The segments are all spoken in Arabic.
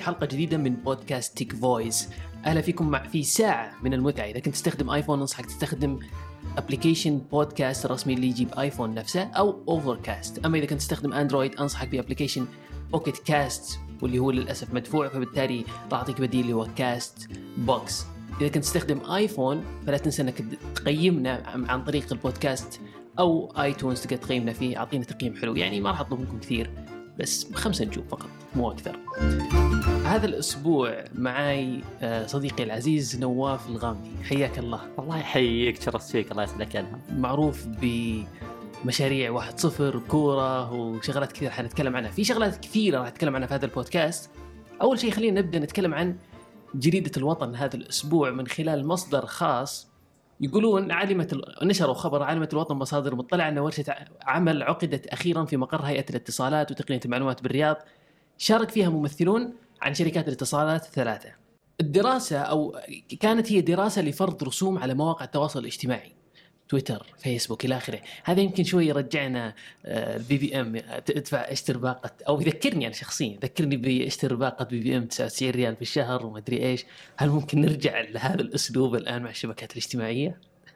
في حلقة جديدة من بودكاست تيك فويس. أهلا فيكم في ساعة من المتعة. إذا كنت تستخدم آيفون أنصحك تستخدم أبليكيشن بودكاست الرسمي اللي يجيب آيفون نفسه أو أوفركاست. أما إذا كنت تستخدم أندرويد أنصحك بأبليكيشن بوكيت كاست واللي هو للأسف مدفوع، فبالتالي راح أعطيك بديل اللي هو كاست بوكس. إذا كنت تستخدم آيفون فلا تنسى أنك تقيمنا عن طريق البودكاست أو آيتونز، تقدر تقيمنا فيه. أعطينا تقييم حلو، يعني ما راح أطلب منكم كثير، بس 5 نجوم فقط مو أكثر. هذا الأسبوع معي صديقي العزيز نواف الغامدي. حياك الله. الله يحييك، شرفت فيك، الله يسعدك. أنا معروف بمشاريع 1-0 كورة وشغلات كثير حنتكلم عنها. في شغلات كثيرة راح نتكلم عنها في هذا البودكاست. أول شيء خلينا نبدأ نتكلم عن جريدة الوطن هذا الأسبوع من خلال مصدر خاص. يقولون نشروا خبر عالمة الوطن مصادر مطلعة أن ورشة عمل عقدت أخيرا في مقر هيئة الاتصالات وتقنية المعلومات بالرياض، شارك فيها ممثلون عن شركات الاتصالات 3. الدراسة أو كانت هي دراسة لفرض رسوم على مواقع التواصل الاجتماعي، تويتر، فيسبوك إلى آخره. هذا يمكن شوي يرجعنا البي بي ام، تدفع اشتر باقة، أو يذكرني أنا شخصيا، ذكرني باشتر باقة بي بي ام 99 ريال في الشهر وما أدري إيش. هل ممكن نرجع لهذا الأسلوب الآن مع الشبكات الاجتماعية؟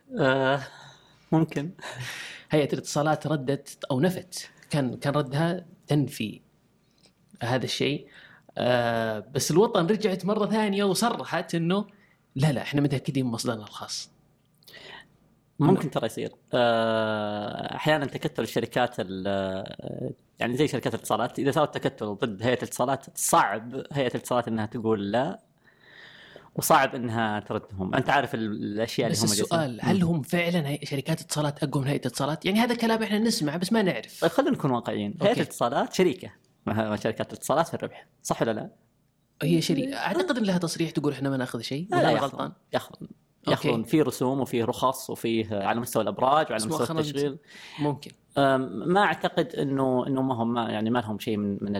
ممكن. هيئة الاتصالات ردت أو نفت، كان ردها تنفي هذا الشيء. بس الوطن رجعت مرة ثانية وصرحت إنه لا إحنا متأكدين من مصدرنا الخاص. ممكن ترى يصير أحيانا تكتل الشركات يعني زي شركات الاتصالات، إذا صار تكتل ضد هيئة الاتصالات صعب هيئة الاتصالات إنها تقول لا، وصعب إنها تردهم. أنت عارف الأشياء اللي هم بس السؤال هل هم فعلا شركات اتصالات أقوى من هيئة الاتصالات؟ يعني هذا كلام إحنا نسمع بس ما نعرف. طيب خلينا نكون واقعيين. هيئة الاتصالات شركة مع شركات الاتصالات في الربح، صح ولا لا؟ هي شركة، أعتقد إن لها تصريح تقول إحنا ما نأخذ شيء. لا غلطان. يأخذون في رسوم وفي رخص وفيه على مستوى الأبراج وعلى مستوى التشغيل. ممكن ما أعتقد إنه ما لهم شيء من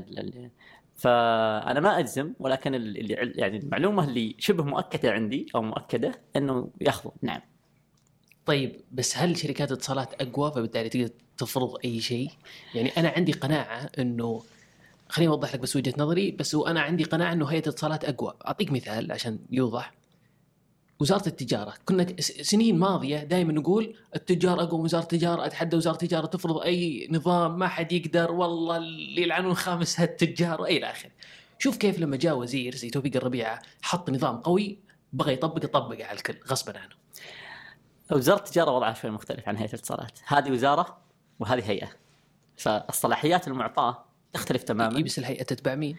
فأنا ما أجزم، ولكن يعني المعلومة اللي شبه مؤكدة عندي أو مؤكدة إنه يأخذون. نعم. طيب بس هل شركات الاتصالات أقوى فبالتالي تقدر تفرض أي شيء؟ يعني أنا عندي قناعة إنه، خليني أوضح لك بس وجهة نظري، بس وأنا عندي قناعة إنه هيئة الاتصالات أقوى. أعطيك مثال عشان يوضح. وزارة التجارة، كنا سنين ماضية دائما نقول التجار أقوى، وزارة التجارة، أتحدى وزارة التجارة تفرض أي نظام ما حد يقدر، والله اللي يلعنون خامس هالتجار وإلى آخره. شوف كيف لما جاء وزير زي توفيق الربيعة حط نظام قوي، بغى يطبقه على الكل غصبا عنه. وزارة التجارة وضعها شوي مختلف عن هيئة الاتصالات. هذه وزارة وهذه هيئة، فالصلاحيات المعطاة تختلف تماما. بس الهيئة تتبع مين؟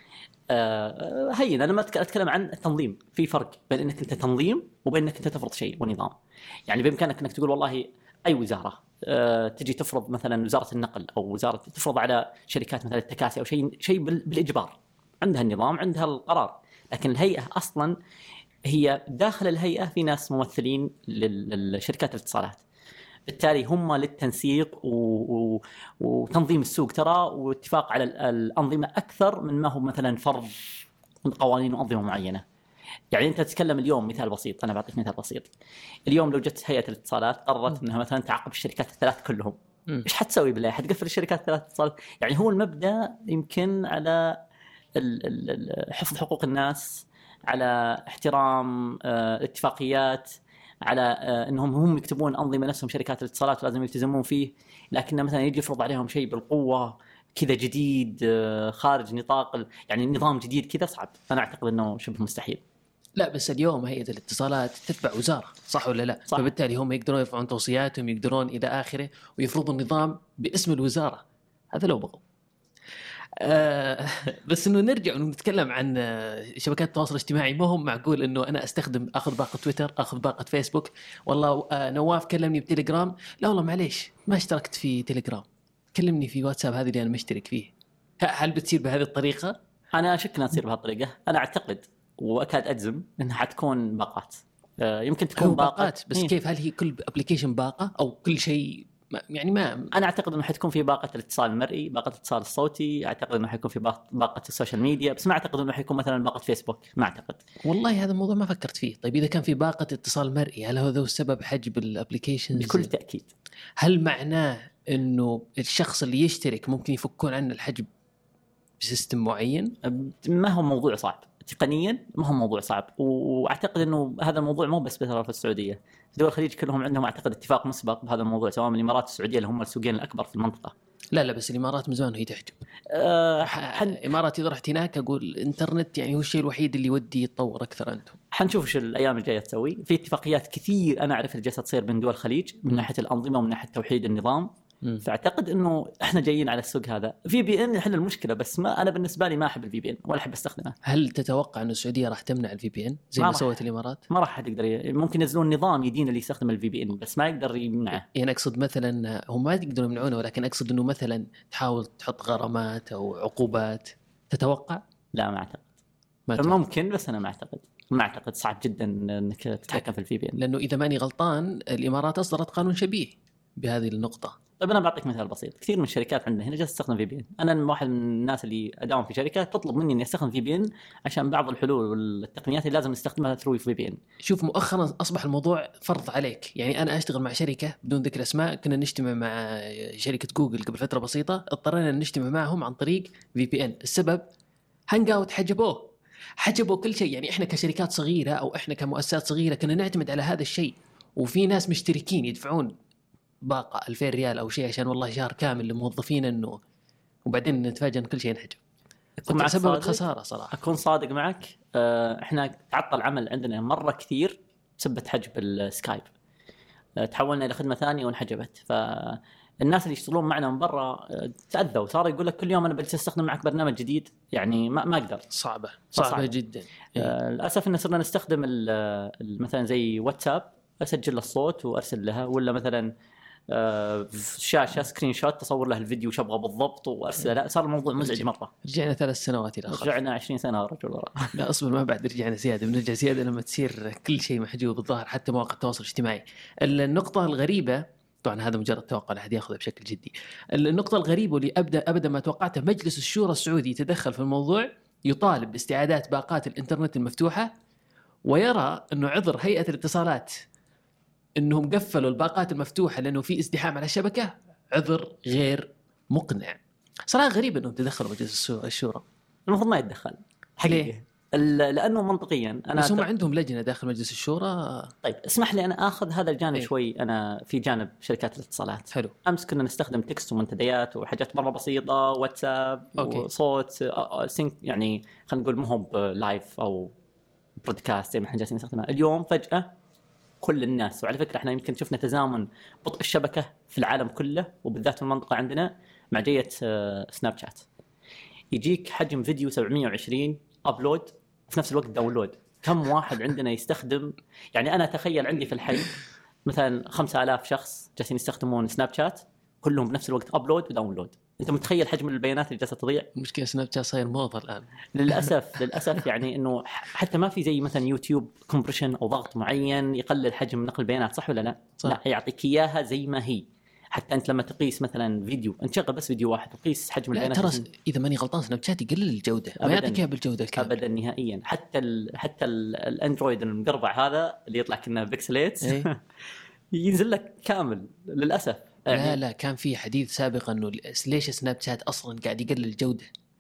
هين أنا ما أتكلم عن التنظيم. في فرق بين إنك أنت تنظيم وبين إنك أنت تفرض شيء ونظام. يعني بإمكانك إنك تقول والله أي وزارة تجي تفرض مثلا وزارة النقل أو وزارة تفرض على شركات مثلا التكاسي أو شيء بالإجبار، عندها النظام، عندها القرار. لكن الهيئة أصلا هي داخل الهيئة في ناس ممثلين للشركات الاتصالات، بالتالي هم للتنسيق وتنظيم السوق ترى، واتفاق على الأنظمة أكثر من ما هو مثلا فرض قوانين وأنظمة معينة. يعني أنت تتكلم اليوم مثال بسيط، أنا بعطيك مثال بسيط. اليوم لو جت هيئة الاتصالات قررت أنها مثلا تعاقب الشركات الثلاث كلهم، إيش حتسوي بالله؟ حتقفل الشركات الثلاث اتصالات؟ يعني هو المبدأ يمكن على حفظ حقوق الناس، على احترام الاتفاقيات، على انهم هم يكتبون انظمه نفسهم شركات الاتصالات ولازم يلتزمون فيه. لكن مثلا يجي يفرض عليهم شيء بالقوه كذا جديد خارج نطاق يعني نظام جديد كذا، صعب. انا اعتقد انه شبه مستحيل. لا بس اليوم هيئة الاتصالات تتبع وزارة، صح ولا لا؟ صح. فبالتالي هم يقدرون يرفعون توصياتهم، يقدرون إلى آخره، ويفرضوا النظام باسم الوزارة. هذا لو بغوا. بس إنه نرجع ونتكلم عن شبكات التواصل الاجتماعي. ما هم معقول إنه أنا أخذ باقة تويتر، أخذ باقة فيسبوك. والله نواف كلمني بتليجرام، لا والله معليش ما اشتركت في تليجرام، كلمني في واتساب هذه اللي أنا مشترك فيه. هل بتصير بهذه الطريقة؟ أنا أشك أنها تصير بهالطريقة. أنا أعتقد وأكاد أجزم أنها حتكون باقات. يمكن تكون باقات بس كيف؟ هل هي كل أبليكيشن باقة أو كل شيء؟ يعني ما أنا أعتقد إنه حتكون في باقة الاتصال المرئي، باقة الاتصال الصوتي. أعتقد إنه حيكون في باقة السوشيال ميديا، بس ما أعتقد إنه حيكون مثلا باقة فيسبوك. ما أعتقد. والله هذا الموضوع ما فكرت فيه. طيب إذا كان في باقة اتصال مرئي، هل هذا هو السبب حجب الابليكيشنز؟ بكل تأكيد. هل معناه إنه الشخص اللي يشترك ممكن يفكون عنه الحجب بسيستم معين؟ ما هو موضوع صعب. تقنيا ما هو موضوع صعب، واعتقد انه هذا الموضوع مو بس في السعوديه، في دول الخليج كلهم عندهم اعتقد اتفاق مسبق بهذا الموضوع، سواء من الامارات والسعوديه اللي هم السوقين الاكبر في المنطقه. لا بس الامارات من زمان هي تحجب. الامارات اذا رحت هناك اقول الانترنت يعني هو الشيء الوحيد اللي يودي يتطور اكثر. انتم حنشوف ايش الايام الجايه تسوي. في اتفاقيات كثير انا اعرف اللي جالسه تصير بين دول الخليج من ناحيه الانظمه ومن ناحيه توحيد النظام. فاعتقد انه احنا جايين على السوق هذا. في بي ان يحل المشكله، بس ما انا بالنسبه لي ما احب الفي بي ان ولا احب استخدمه. هل تتوقع انه السعوديه راح تمنع الفي بي ان زي ما سوت الامارات؟ ما راح حد يقدر. ممكن ينزلون نظام يدين اللي يستخدم الفي بي ان، بس ما يقدر يمنعه. يعني اقصد مثلا هم ما يقدرون يمنعونه، ولكن اقصد انه مثلا تحاول تحط غرامات او عقوبات. تتوقع؟ لا ما اعتقد. ممكن، بس انا ما اعتقد صعب جدا انك تتحكم في الفي بي ان. لانه اذا ماني غلطان الامارات اصدرت قانون شبيه بهذه النقطه. طيب انا بعطيك مثال بسيط. كثير من الشركات عندنا هنا جالسه تستخدم في بي ان. انا واحد من الناس اللي اداوم في شركه تطلب مني اني استخدم في بي ان عشان بعض الحلول والتقنيات اللي لازم نستخدمها ثرو في بي ان. شوف مؤخرا اصبح الموضوع فرض عليك. يعني انا اشتغل مع شركه بدون ذكر اسماء، كنا نجتمع مع شركه جوجل قبل فتره بسيطه، اضطرينا نجتمع معهم عن طريق في بي ان. السبب هانج اوت حجبوا كل شيء. يعني احنا كشركات صغيره او احنا كمؤسسات صغيره كنا نعتمد على هذا الشيء، وفي ناس مشتركين يدفعون باقة 2000 ريال أو شيء عشان والله شهر كامل لموظفين إنه، وبعدين نتفاجأ إن كل شيء انحجب. كنت سبب خسارة صراحة. أكون صادق معك، إحنا تعطل عمل عندنا مرة كثير بسبب حجب السكايب. تحولنا إلى خدمة ثانية وانحجبت. فالناس اللي يشتغلون معنا من برا تأذوا، صار يقول لك كل يوم أنا بجلس أستخدم معك برنامج جديد. يعني ما أقدر. صعبة جدا. للأسف إن صرنا نستخدم مثلا زي واتساب، أسجل الصوت وأرسل لها، ولا مثلا شاشة سكرين شوت تصور له الفيديو وش أبغى بالضبط وأرسله. لا صار الموضوع مزعج مرة. رجعنا 3 سنوات إلى آخر. رجعنا 20 سنة رجل وراء. لا أصبر، ما بعد رجعنا زيادة. بنرجع زيادة لما تصير كل شيء محجوب بالظاهر، حتى مواقع التواصل الاجتماعي. النقطة الغريبة، طبعا هذا مجرد توقع لا أحد يأخذه بشكل جدي. النقطة الغريبة واللي أبدا ما توقعته، مجلس الشورى السعودي يتدخل في الموضوع، يطالب باستعادات باقات الإنترنت المفتوحة، ويرى أنه عذر هيئة الاتصالات انهم قفلوا الباقات المفتوحه لانه في ازدحام على الشبكه عذر غير مقنع. صراحه غريب انهم تدخلوا مجلس الشورى. المفروض ما يتدخل حقيقي، لانه منطقيا بس هم عندهم لجنه داخل مجلس الشورى. طيب اسمح لي انا اخذ هذا الجانب شوي. انا في جانب شركات الاتصالات. حلو. امس كنا نستخدم تكست ومنتديات وحاجات مره بسيطه، واتساب وصوت يعني خلينا نقول مو هو لايف او برودكاست زي ما احنا جالسين نستخدمها. اليوم فجاه كل الناس، وعلى فكرة احنا يمكن شفنا تزامن بطء الشبكة في العالم كله وبالذات في المنطقة عندنا مع جية سناب شات. يجيك حجم فيديو 720 أبلود وفي نفس الوقت داونلود. كم واحد عندنا يستخدم؟ يعني أنا أتخيل عندي في الحي مثلا 5000 شخص جالسين يستخدمون سناب شات، كلهم بنفس الوقت أبلود وداونلود. أنت متخيل حجم البيانات اللي جالسة تضيع؟ المشكلة سناب شات صاير موضة الآن. للأسف يعني إنه حتى ما في زي مثلا يوتيوب كومبريشن أو ضغط معين يقلل حجم نقل البيانات، صح ولا لا؟ صح. لا، يعطيك إياها زي ما هي. حتى أنت لما تقيس مثلا فيديو، أنت شغل بس فيديو واحد وقيس حجم البيانات. ترى إذا ماني غلطان سناب شات يقلل الجودة، ما يعطيك إياها بالجودة الكاملة أبدا نهائيا. حتى الأندرويد المقربع هذا اللي يطلع كنا بيكسليتس ينزل لك كامل للأسف. يعني لا كان في حديث سابقا انه ليش سناب شات اصلا قاعد يقلل الجوده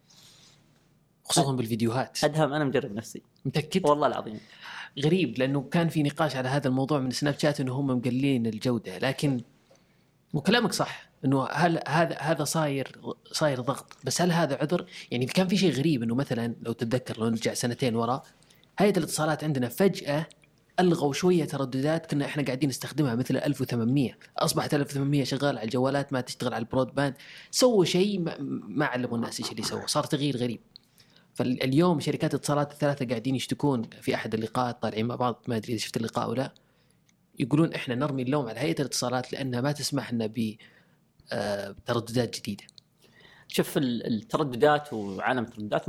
خصوصا بالفيديوهات. ادهم انا مجرب نفسي. متاكد؟ والله العظيم غريب، لانه كان في نقاش على هذا الموضوع من سناب شات انه هم مقللين الجوده، لكن وكلامك صح انه هذا صاير ضغط. بس هل هذا عذر؟ يعني كان في شيء غريب انه مثلا لو تتذكر لو نرجع 2 وراء، هيئه الاتصالات عندنا فجاه ألغوا شوية ترددات كنا إحنا قاعدين نستخدمها مثل 1800، أصبحت 1800 شغال على الجوالات ما تشتغل على البرودباند. سووا شيء ما علموا الناس إيش اللي سووا، صار تغيير غريب. فاليوم شركات الاتصالات الثلاثة قاعدين يشتكون في أحد اللقاءات طالعين مع بعض، ما أدري إذا شفت اللقاء ولا، يقولون إحنا نرمي اللوم على هيئة الاتصالات لأنها ما تسمح لنا بترددات جديدة. شوف الترددات وعالم الترددات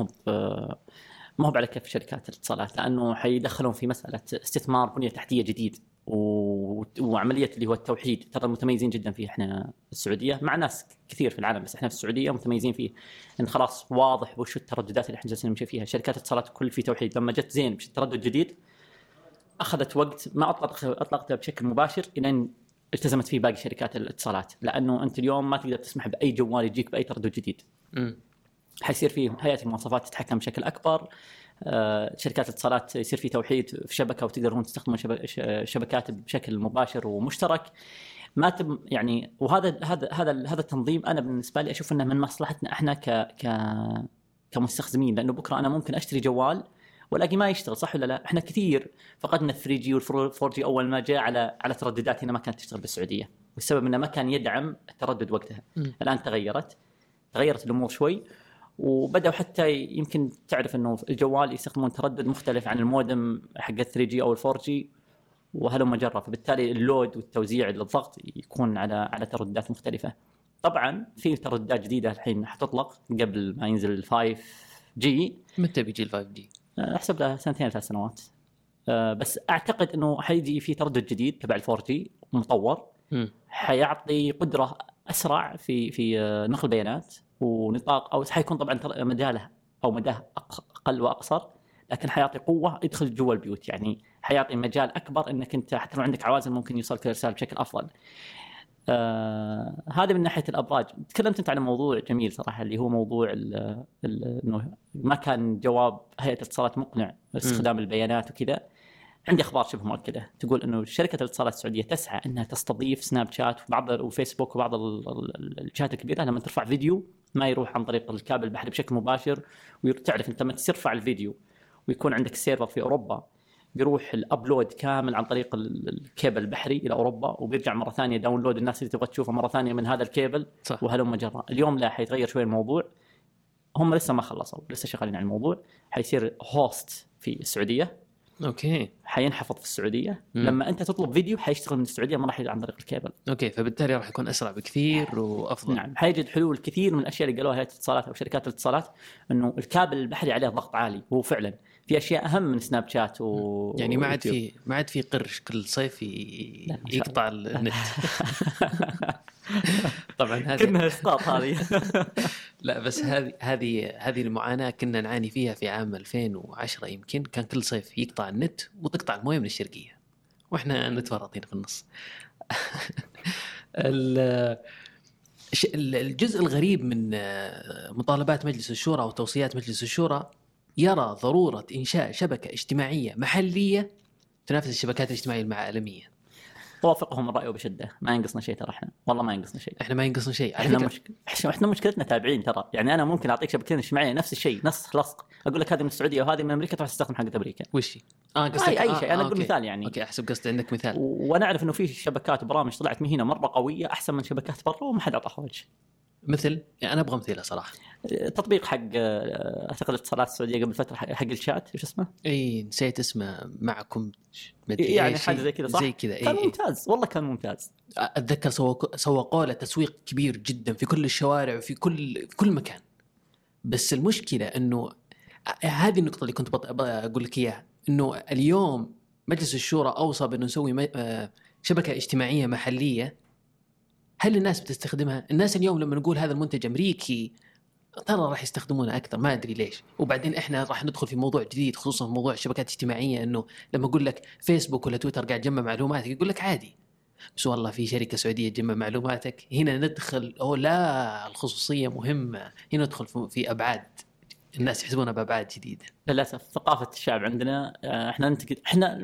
ما هو على كيف شركات الاتصالات، لأنه حيدخلون في مسألة استثمار بنية تحتية جديد وعملية اللي هو التوحيد. ترى متميزين جدا فيه احنا السعودية مع ناس كثير في العالم، بس احنا في السعودية متميزين فيه إن خلاص واضح وش الترددات اللي احنا جالسين نمشي فيها. شركات الاتصالات كل في توحيد. لما جت زين بش تردد جديد أخذت وقت، ما أطلقتها بشكل مباشر إلى التزمت فيه باقي شركات الاتصالات، لأنه أنت اليوم ما تقدر تسمح بأي جوال يجيك بأي تردد جديد. حيصير فيه هيئة المواصفات تتحكم بشكل أكبر. شركات الاتصالات يصير في توحيد في شبكة وتقدرون تستخدمون شبكات بشكل مباشر ومشترك. ما يعني وهذا التنظيم أنا بالنسبة لي أشوف أنه من مصلحتنا إحنا كمستخدمين، لأنه بكرة أنا ممكن أشتري جوال ولاقي ما يشتغل، صح ولا لا؟ إحنا كثير فقدنا 3G وال 4G أول ما جاء على ترددات هنا ما كانت تشتغل بالسعودية، والسبب إنه ما كان يدعم التردد وقتها. الآن تغيرت الأمور شوي، وبدأوا حتى يمكن تعرف إنه الجوال يستخدمون تردد مختلف عن المودم حق 3G أو 4G وهلم جرة، فبالتالي اللود والتوزيع للضغط يكون على ترددات مختلفة. طبعا في ترددات جديدة الحين حتطلق قبل ما ينزل 5G. متى بيجي 5G؟ أحسب له 2-3 سنوات. بس أعتقد إنه حيجي في تردد جديد تبع 4G مطور، حيعطي قدرة أسرع في نقل بيانات ونطاق، أو حيكون طبعا مداه أقل وأقصر، لكن حيعطي قوة يدخل جوا البيوت، يعني حيعطي مجال أكبر إنك أنت حتى لو عندك عوازل ممكن يوصلك الإرسال بشكل أفضل. هذا من ناحية الأبراج. تكلمت أنت عن موضوع جميل صراحة اللي هو موضوع إنه ما كان جواب هيئة الاتصالات مقنع استخدام البيانات وكذا. عندي أخبار شبه مؤكدة تقول إنه شركة الاتصالات السعودية تسعى إنها تستضيف سناب شات وفيسبوك وبعض الشات الكبيرة لما ترفع فيديو ما يروح عن طريق الكابل البحري بشكل مباشر، وتعرف أنت لما ترفع الفيديو ويكون عندك سيرفر في أوروبا بيروح الأبلود كامل عن طريق الكيبل البحري إلى أوروبا، وبيرجع مرة ثانية داونلود الناس اللي تبغى تشوفه مرة ثانية من هذا الكيبل. وهلم جرى. اليوم لا، حيتغير شوي الموضوع، هم لسه ما خلصوا، لسه شغالين على الموضوع. حيصير هوست في السعودية، اوكي، حينحفظ في السعوديه. لما انت تطلب فيديو حيشتغل من السعوديه، ما راح يجي عن طريق الكيبل. اوكي، فبالتالي راح يكون اسرع بكثير وافضل. نعم، حيجد حلول كثير من الاشياء اللي قالوها هيئه الاتصالات او شركات الاتصالات، انه الكابل البحري عليه ضغط عالي، وهو فعلا في اشياء اهم من سناب شات يعني ما عاد في قرش كل صيف يقطع النت. طبعا هذه كنا اسقاط هذه. لا بس هذه المعاناة كنا نعاني فيها في عام 2010 يمكن، كان كل صيف يقطع النت وتقطع المويه من الشرقية واحنا نتورطين في النص. الجزء الغريب من مطالبات مجلس الشورى وتوصيات مجلس الشورى يرى ضرورة إنشاء شبكة اجتماعية محلية تنافس الشبكات الاجتماعية العالمية. توافقهم الرأي وبشدة. ما ينقصنا شيء ترى، والله ما ينقصنا شيء. احنا ما ينقصنا شيء. احنا مشكلتنا تابعين ترى. يعني انا ممكن اعطيك شبكتين اجتماعيه نفس الشيء، نص لصق، اقول لك هذه من السعوديه وهذه من امريكا، تروح تستخدم حقت امريكا. وش قصدك اي شيء. انا اقول مثال يعني. اوكي، احسب قصدي عندك مثال. وانا اعرف انه في شبكات وبرامج طلعت من هنا مره قويه احسن من شبكات برا وما حد اعطاها وجه. مثل يعني انا ابغى مثيله صراحه. تطبيق حق اعتقد الاتصالات السعوديه قبل فتره حق الشات، ايش اسمه؟ اي نسيت اسمه. معكم يعني حاجه زي كذا، صح؟ زي كذا. كان ممتاز والله، كان ممتاز. اتذكر سوقوا له تسويق كبير جدا في كل الشوارع وفي كل مكان. بس المشكله انه هذه النقطه اللي كنت اقول لك اياها، انه اليوم مجلس الشورى اوصى بانه نسوي شبكه اجتماعيه محليه. هل الناس بتستخدمها؟ الناس اليوم لما نقول هذا المنتج امريكي ترى راح يستخدمونه اكثر، ما ادري ليش. وبعدين احنا راح ندخل في موضوع جديد خصوصا في موضوع الشبكات الاجتماعيه، انه لما اقول لك فيسبوك ولا تويتر قاعد تجمع معلوماتك يقول لك عادي، بس والله في شركه سعوديه تجمع معلوماتك. هنا ندخل لا، الخصوصيه مهمه. هنا ندخل في ابعاد الناس يحسبونها بابعاد جديده. للاسف ثقافه الشعب عندنا احنا ننتقد.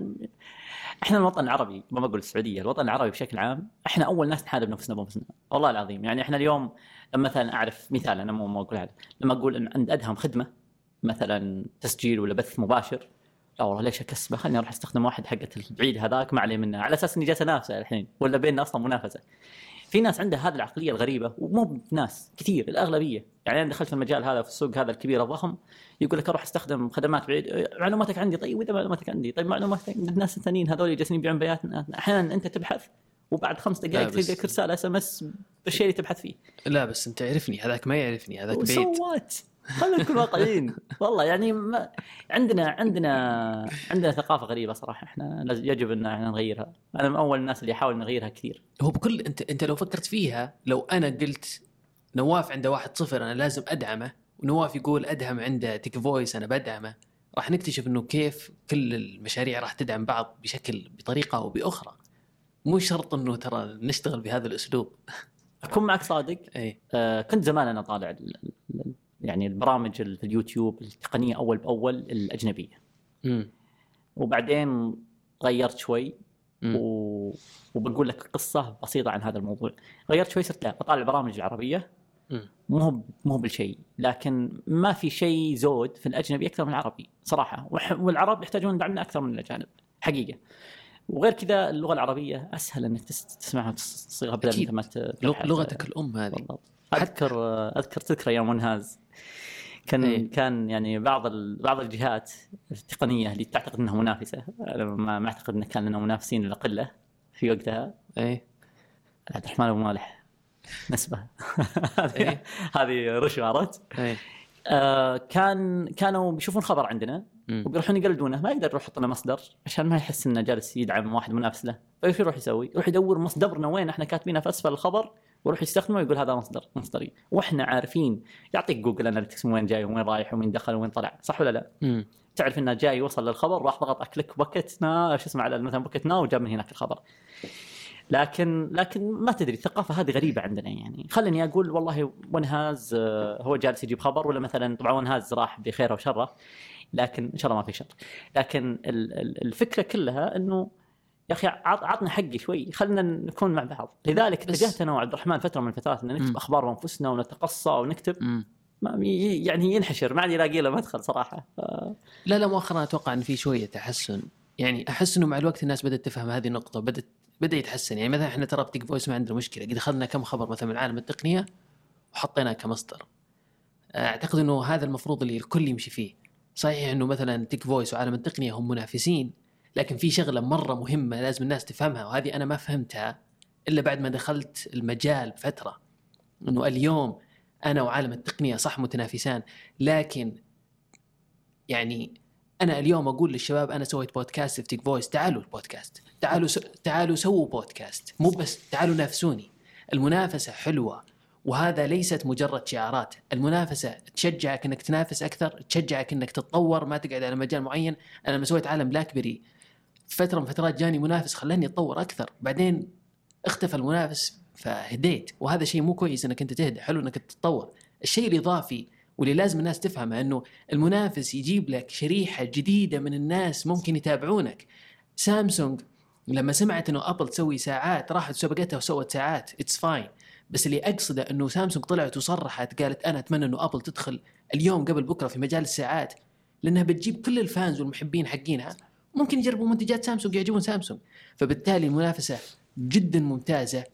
احنا الوطن العربي، ما بقول السعوديه، الوطن العربي بشكل عام احنا اول ناس نحارب نفسنا بنفسنا والله العظيم. يعني احنا اليوم لما مثلا اعرف مثال، انا ما اقول هذا، لما اقول ان عند ادهم خدمه مثلا تسجيل ولا بث مباشر، لا والله ليش اكسبه، خليني اروح استخدم واحد حقه البعيد هذاك ما عليه منه، على اساس اني جالس انافسه الحين ولا بيننا اصلا منافسه. في ناس عندها هذه العقليه الغريبه، ومو ناس كثير، الاغلبيه. يعني انا دخلت في المجال هذا في السوق هذا الكبير الضخم، يقول لك اروح استخدم خدمات بعيد، معلوماتك عندي. طيب واذا معلوماتك عندي، طيب معلوماتك عند الناس الثانيين هذول جالسين يبيعون بياناتنا. احيانا انت تبحث وبعد 5 دقائق تلقى رساله SMS بالشيء اللي تبحث فيه. لا بس انت عرفني، هذاك ما يعرفني، هذاك بعيد. سوات خلينا نكون واقعيين والله. يعني عندنا ثقافه غريبه صراحه، احنا يجب ان احنا نغيرها. انا من اول الناس اللي يحاول نغيرها كثير. هو بكل انت لو فكرت فيها، لو انا قلت نواف عنده 1-0 انا لازم ادعمه، ونواف يقول ادهم عنده تيك فويس انا بدعمه، راح نكتشف انه كيف كل المشاريع راح تدعم بعض بطريقه او باخرى. مو شرط انه ترى نشتغل بهذا الاسلوب. اكون معك صادق. اي كنت زمان انا طالع يعني البرامج في اليوتيوب التقنيه اول باول الاجنبيه. وبعدين غيرت شوي وبقول لك قصه بسيطه عن هذا الموضوع. غيرت شوي، صرت اطالع البرامج العربيه، مو بالشيء، لكن ما في شيء زود في الاجنبي اكثر من العربي صراحه، والعرب يحتاجون دعمنا اكثر من الاجانب حقيقه. وغير كذا اللغه العربيه اسهل انك تسمعها وتصيغها بدل ما لغتك الام هذه. اذكر يوم منهاز كان يعني بعض الجهات التقنيه اللي تعتقد انها منافسه، انا ما اعتقد ان كان لنا منافسين الا قله في وقتها. عبد الرحمن ابو مالح نسبه هذه رشوه عرفت. كانوا بيشوفون خبر عندنا وبيروحون يقلدونه، ما يقدر يروح يحط لنا مصدر عشان ما يحس انه جالس يدعم واحد منافس له. فايش يروح يسوي؟ يروح يدور مصدرنا وين احنا كاتبينه في اسفل الخبر، ويروح يستخدمه ويقول هذا مصدري، واحنا عارفين. يعطيك جوجل اناليتكس وين جاي وين رايح ومين دخل وين طلع، صح ولا لا؟ تعرف انه جاي وصل للخبر، راح ضغط كليك بوكيتنا شو اسمه على مثلا بوكيتنا وجاب من هناك الخبر. لكن ما تدري، الثقافه هذه غريبه عندنا. يعني خلني اقول والله ونهاز هو جالس يجيب خبر، ولا مثلا طبعا ونهاز راح بخيره وشره، لكن ان شاء الله ما في شر. لكن الفكره كلها انه يا اخي عطنا حقي شوي، خلنا نكون مع بعض. لذلك اتجهت انا وعبد الرحمن فتره من الفترات ان نكتب اخبار بانفسنا ونتقصى ونكتب يعني ينحشر، ما عاد يلاقي له مدخل صراحه. لا مؤخرا اتوقع ان في شويه تحسن، يعني احس انه مع الوقت الناس بدات تفهم هذه النقطه، بدا يتحسن. يعني مثلا احنا ترى بتيك فويس ما عندنا مشكله، قد اخذنا كم خبر مثلا من عالم التقنيه وحطيناه كمصدر. اعتقد انه هذا المفروض اللي الكل يمشي فيه. صحيح انه مثلا تيك فويس وعالم التقنيه هم منافسين، لكن في شغله مره مهمه لازم الناس تفهمها، وهذه انا ما فهمتها الا بعد ما دخلت المجال بفتره. انه اليوم انا وعالم التقنيه صح متنافسان، لكن يعني انا اليوم اقول للشباب انا سويت بودكاست في تيك فويس، تعالوا البودكاست، تعالوا سووا بودكاست، مو بس تعالوا نافسوني. المنافسه حلوه، وهذا ليست مجرد شعارات. المنافسه تشجعك انك تنافس اكثر، تشجعك انك تتطور، ما تقعد على مجال معين. انا لما سويت عالم بلاك بيري فتره من فترات جاني منافس خلاني اتطور اكثر، بعدين اختفى المنافس فهديت، وهذا شيء مو كويس انك انت تهدى، حلو انك تتطور. الشيء الاضافي واللي لازم الناس تفهمه انه المنافس يجيب لك شريحه جديده من الناس ممكن يتابعونك. سامسونج لما سمعت انه ابل تسوي ساعات راحت سبقتها وسوت ساعات، اتس فاين. بس اللي اقصده انه سامسونج طلعت وصرحت قالت انا اتمنى انه ابل تدخل اليوم قبل بكره في مجال الساعات، لانها بتجيب كل الفانز والمحبين حقينها ممكن يجربوا منتجات سامسونج يعجبون سامسونج. فبالتالي المنافسه جدا ممتازه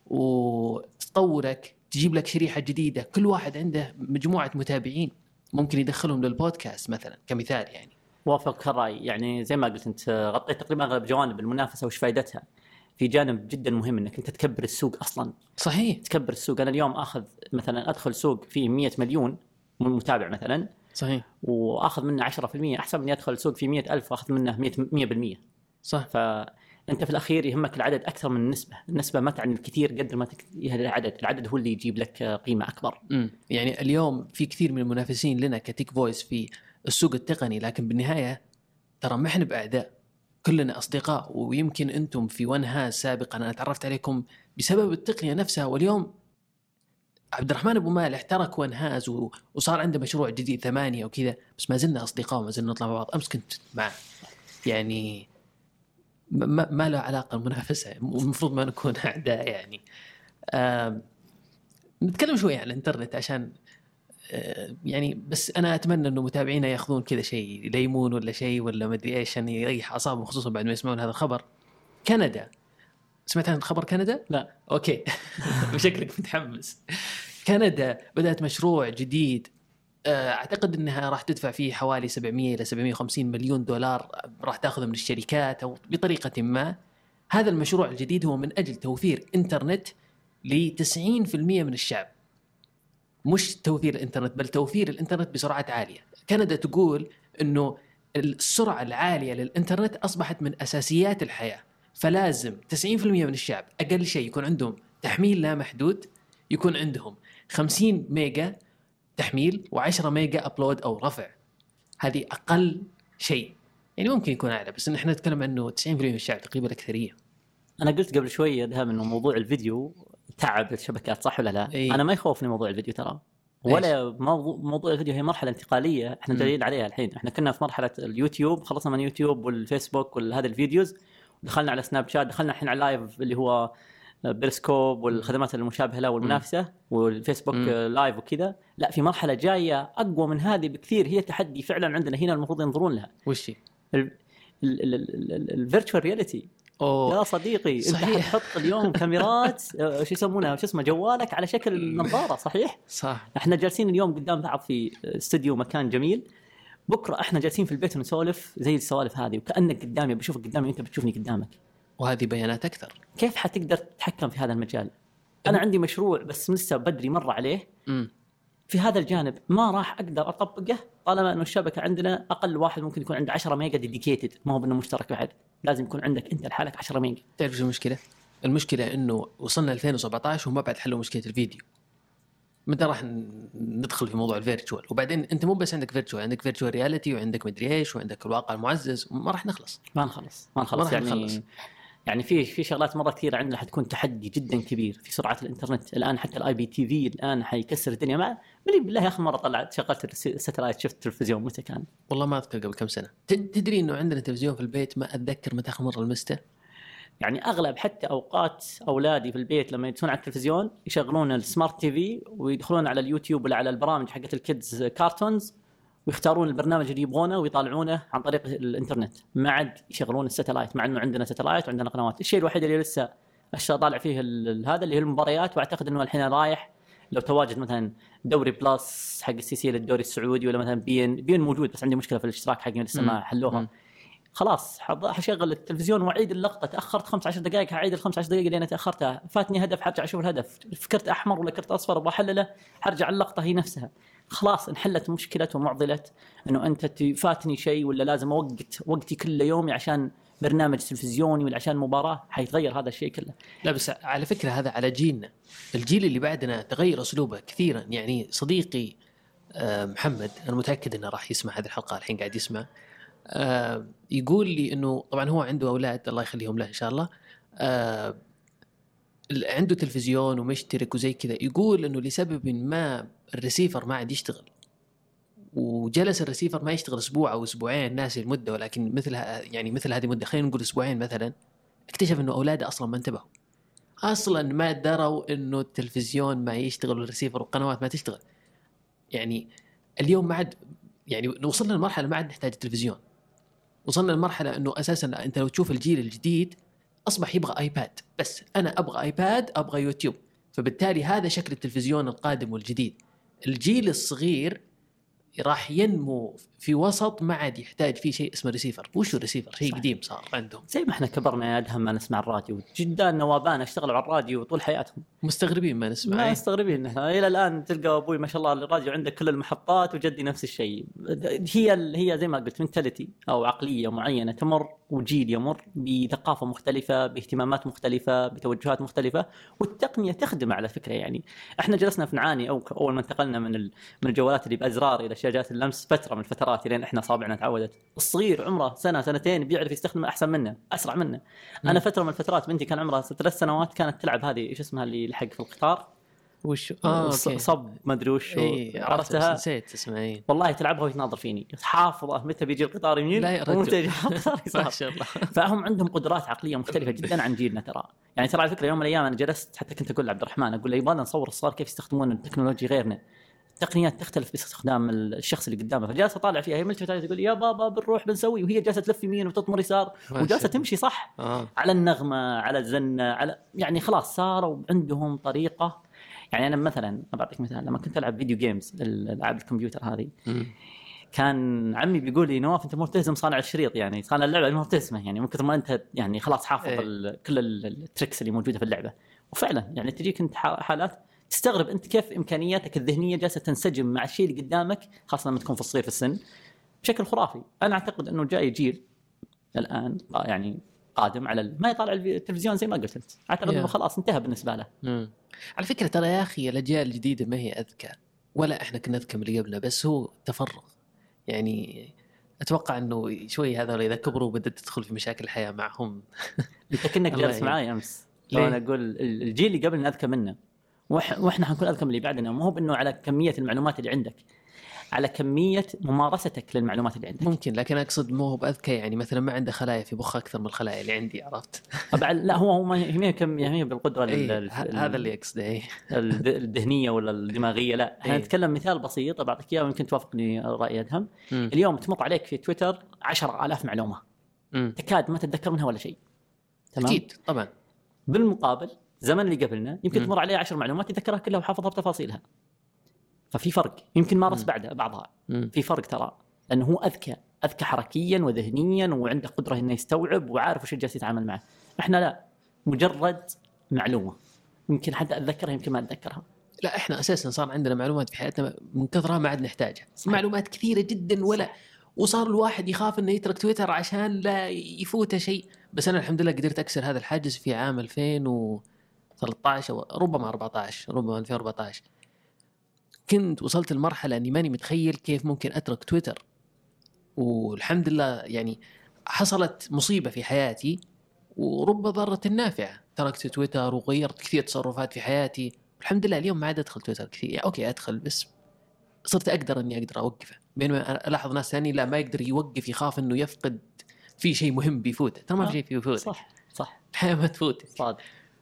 وتطورك، تجيب لك شريحه جديده، كل واحد عنده مجموعه متابعين ممكن يدخلهم للبودكاست مثلا كمثال. يعني وافق الرأي، يعني زي ما قلت انت غطيت تقريبا اغلب جوانب المنافسه وش فائدتها. في جانب جدا مهم انك انت تكبر السوق اصلا. صحيح، تكبر السوق. انا اليوم اخذ مثلا ادخل سوق فيه 100 مليون متابع مثلا، صحيح، واخذ منه 10% احسن من يدخل سوق فيه 100,000 واخذ منه 100%. صح. فانت في الاخير يهمك العدد اكثر من النسبه ما تعني الكثير قدر ما العدد هو اللي يجيب لك قيمه اكبر. يعني اليوم في كثير من المنافسين لنا كتيك فويس في السوق التقني، لكن بالنهايه ترى ما احنا باعداء، كلنا اصدقاء. ويمكن انتم في ونهاز سابقا انا تعرفت عليكم بسبب التقنيه نفسها، واليوم عبد الرحمن ابو مالح ترك ونهاز وصار عنده مشروع جديد 8 وكذا، بس ما زلنا اصدقاء وما زلنا نطلع مع بعض. امس كنت معه، يعني ما له علاقه المنافسه، المفروض ما نكون اعداء. يعني نتكلم شوي عن الانترنت عشان يعني بس انا اتمنى انه متابعينا ياخذون كذا شيء ليمون ولا شيء ولا ما ادري ايش عشان يريح اعصابهم، خصوصا بعد ما يسمعون هذا الخبر. كندا، سمعت عن خبر كندا؟ لا. اوكي. بشكلك متحمس. كندا بدأت مشروع جديد، اعتقد انها راح تدفع فيه حوالي 700 إلى 750 مليون دولار، راح تاخذه من الشركات او بطريقه ما. هذا المشروع الجديد هو من اجل توفير انترنت ل 90% من الشعب، مش توفير الانترنت بل توفير الانترنت بسرعات عاليه. كندا تقول انه السرعه العاليه للانترنت اصبحت من اساسيات الحياه، فلازم 90% من الشعب اقل شيء يكون عندهم تحميل لا محدود، يكون عندهم 50 ميجا تحميل و10 ميجا ابلود او رفع. هذه اقل شيء، يعني ممكن يكون اعلى، بس ان احنا نتكلم عنه 90% من الشعب تقريبا الاكثريه. انا قلت قبل شويه ده انه موضوع الفيديو تعب الشبكات، صح ولا لا؟ أي. انا ما يخوفني موضوع الفيديو ترى، ولا موضوع الفيديو هي مرحله انتقاليه احنا جايين عليها الحين. احنا كنا في مرحله اليوتيوب، خلصنا من يوتيوب والفيسبوك وهذه الفيديوز، دخلنا على سناب شات، دخلنا الحين على لايف اللي هو بيرسكوب والخدمات المشابهه له والمنافسه والفيسبوك لايف وكذا. لا، في مرحله جايه اقوى من هذه بكثير، هي تحدي فعلا عندنا هنا المفروض ينظرون لها. وش هي؟ الفيرتشوال رياليتي. يا صديقي صحيح. انت حتحط اليوم كاميرات شو يسمونها، شو اسمه، جوالك على شكل نظاره. صحيح صح. احنا جالسين اليوم قدام بعض في استوديو مكان جميل، بكره احنا جالسين في البيت ونسولف زي السوالف هذه، وكانك قدامي، بشوفك قدامي وانت بتشوفني قدامك، وهذه بيانات اكثر. كيف حتقدر تتحكم في هذا المجال؟ انا عندي مشروع بس لسه بدري مره عليه. في هذا الجانب ما راح اقدر اطبقه طالما انه الشبكه عندنا اقل واحد ممكن يكون عنده 10 ميجا ديديكيتد، ما هو بانه مشترك واحد، لازم يكون عندك انت لحالك 10 ميجا. تعرف شو المشكله؟ المشكله انه وصلنا 2017 وما بعد حلوا مشكله الفيديو. متى راح ندخل في موضوع الفيرتشوال؟ وبعدين انت مو بس عندك فيرتشوال، عندك فيرتشوال رياليتي وعندك مدري ايش وعندك الواقع المعزز، ما راح نخلص. ما نخلص يعني في شغلات مره كثيره عندنا حتكون تحدي جدا كبير في سرعه الانترنت. الان حتى الاي بي تي في الان حيكسر الدنيا. ما بالله اخر مره طلعت شغلت الساتلايت شفت التلفزيون متى كان؟ والله ما اذكر، قبل كم سنه. تدري انه عندنا تلفزيون في البيت ما اتذكر متى اخر مره لمسته. يعني اغلب حتى اوقات اولادي في البيت لما يجلسون على التلفزيون يشغلون السمارت تي في ويدخلون على اليوتيوب ولا على البرامج حقت الكيدز كارتونز ويختارون البرنامج اللي يبغونه ويطالعونه عن طريق الانترنت، ما عاد يشغلون الساتلايت، مع انه عندنا ساتلايت وعندنا قنوات. الشيء الوحيد اللي لسه طالع فيه هذا اللي هي المباريات، واعتقد انه الحين رايح لو تواجد مثلا دوري بلس حق السي سي للدوري السعودي، ولا مثلا بي ان موجود بس عندي مشكله في الاشتراك حقي لسه ما حلوها. خلاص حشغل التلفزيون واعيد اللقطه، تاخرت 15 دقائق هعيد ال 15 دقائق اللي انا تاخرتها، فاتني هدف حرجع اشوف الهدف، فكرت احمر ولا كرت اصفر ابغى احلله حرجع اللقطه هي نفسها. خلاص انحلت مشكله ومعضله انه انت فاتني شيء ولا لازم وقتي كل يومي عشان برنامج تلفزيوني ولا عشان مباراه. حيتغير هذا الشيء كله. لا بس على فكره هذا على جيلنا، الجيل اللي بعدنا تغير اسلوبه كثيرا. يعني صديقي محمد، انا متاكد انه راح يسمع هذه الحلقه، الحين قاعد يسمع، يقول لي انه طبعا هو عنده اولاد الله يخليهم له ان شاء الله، عنده تلفزيون ومشترك وزي كذا. يقول انه لسبب ما الريسيفر ما عاد يشتغل، وجلس الريسيفر ما يشتغل اسبوع او اسبوعين، ناسي المده، ولكن مثل هذه المده، خلينا نقول اسبوعين مثلا، اكتشف انه اولاده اصلا ما انتبهوا، اصلا ما دروا انه التلفزيون ما يشتغل والريسيفر والقنوات ما تشتغل. يعني اليوم ما عاد، يعني وصلنا لمرحله ما عاد نحتاج التلفزيون. وصلنا لمرحله انه اساسا انت لو تشوف الجيل الجديد اصبح يبغى ايباد، بس انا ابغى ايباد، ابغى يوتيوب. فبالتالي هذا شكل التلفزيون القادم والجديد. الجيل الصغير راح ينمو في وسط ما عاد يحتاج فيه شيء اسمه ريسيفر. وش الريسيفر؟ شيء قديم صار عندهم، زي ما احنا كبرنا يا ادهم ما نسمع الراديو. جدان نوابانا اشتغلوا على الراديو طول حياتهم، مستغربين ما نسمع. ما مستغربين احنا الى الان. تلقى ابوي ما شاء الله الراديو عنده كل المحطات، وجدي نفس الشيء. هي زي ما قلت منتاليتي او عقليه معينه تمر، وجيل يمر بثقافه مختلفه، باهتمامات مختلفه، بتوجهات مختلفه، والتقنيه تخدم على فكره. يعني احنا جلسنا في نعاني اول ما انتقلنا من الجوالات اللي بازرار الى شاشات اللمس فتره من الفترات لين احنا صابعنا تعودت. الصغير عمره سنه سنتين بيعرف يستخدمه احسن منه، اسرع منه. انا فتره من الفترات بنتي كان عمرها 3 سنوات كانت تلعب هذه ايش اسمها اللي لحق في القطار، وش صب ما ادري وش. عرفتها؟ نسيت اسمها ايه. والله تلعبها وتناظر فيني، حافظه متى بيجي القطار يمين ومتى يجي القطار يسار. ما شاء الله. فهم عندهم قدرات عقليه مختلفه جدا عن جيلنا ترى. يعني ترى على فكره يوم من الايام انا جلست حتى كنت اقول لعبد الرحمن، اقول له يبغى نصور الصغار كيف يستخدمون التكنولوجيا غيرنا. التقنيات تختلف باستخدام الشخص اللي قدامه. فجالسه اطالع فيها، هي ملتفت علي تقول يا بابا بنروح بنسوي، وهي جالسه تلف يمين وتطمر يسار وجالسه تمشي صح على النغمه على الزنه على، يعني خلاص صاروا عندهم طريقه. يعني انا مثلا بعطيك مثال، لما كنت العب فيديو جيمز العاب الكمبيوتر هذه، كان عمي بيقول لي نواف انت ملتزم صانع الشريط، يعني صانع اللعبه ملتزمه، يعني ممكن ما انت يعني خلاص حافظ كل التريكس اللي موجوده في اللعبه. وفعلا يعني تجيك انت حالات تستغرب انت كيف امكانياتك الذهنيه جالسه تنسجم مع الشيء اللي قدامك، خاصه لما تكون في الصغير في السن، بشكل خرافي. انا اعتقد انه جاي جيل الان يعني قادم على ما يطالع التلفزيون زي ما قلت انت، اعتقد انه خلاص انتهى بالنسبه له. على فكره ترى يا اخي الاجيال الجديده ما هي اذكى، ولا احنا كنا اذكى من اللي قبلنا، بس هو تفرغ. يعني اتوقع انه شوي هذول اذا كبروا بدات تدخل في مشاكل الحياه معهم. انت كنك جالس معاي امس، انا اقول الجيل اللي قبلنا اذكى منه، واحنا حنكون اذكى من اللي بعدنا، مو هو بانه على كميه المعلومات اللي عندك، على كميه ممارستك للمعلومات اللي عندك. ممكن، لكن اقصد مو هو باذكى، يعني مثلا ما عنده خلايا في مخه اكثر من الخلايا اللي عندي، عرفت؟ لا هو ما هي كم هي بالقدره هذا اللي اقصده. الذهنيه ولا الدماغيه. لا احنا نتكلم مثال بسيط بعطيك اياه ويمكن توافقني راي ادهم. اليوم تمط عليك في تويتر 10,000 معلومه تكاد ما تتذكر منها ولا شيء. تمام، اكيد طبعا. بالمقابل زمن اللي قبلنا يمكن تمر عليه 10 معلومات يتذكرها كلها وحافظها بتفاصيلها. ففي فرق، يمكن مارس بعضها. في فرق ترى، لانه هو اذكى حركيا وذهنيا وعنده قدره انه يستوعب وعارف وش جالس يتعامل معه. احنا لا، مجرد معلومه يمكن حتى اتذكرها يمكن ما اتذكرها. لا احنا اساسا صار عندنا معلومات في حياتنا من كثرها ما عاد نحتاجها. معلومات كثيره جدا ولا وصار الواحد يخاف انه يترك تويتر عشان لا يفوته شيء. بس انا الحمد لله قدرت اكسر هذا الحاجز في عام 2013 او ربما 14، ربما 2014. كنت وصلت لمرحله اني ماني متخيل كيف ممكن اترك تويتر، والحمد لله يعني حصلت مصيبه في حياتي ورب ضارة نافعة، تركت تويتر وغيرت كثير تصرفات في حياتي. الحمد لله اليوم ما عاد ادخل تويتر كثير، يعني اوكي ادخل بس صرت اقدر اوقفه. بينما الاحظ ناس ثاني لا ما يقدر يوقف، يخاف انه يفقد في شيء مهم بيفوته. ترى ما في شيء بيفوته. صح الحياة ما تفوت. صادق.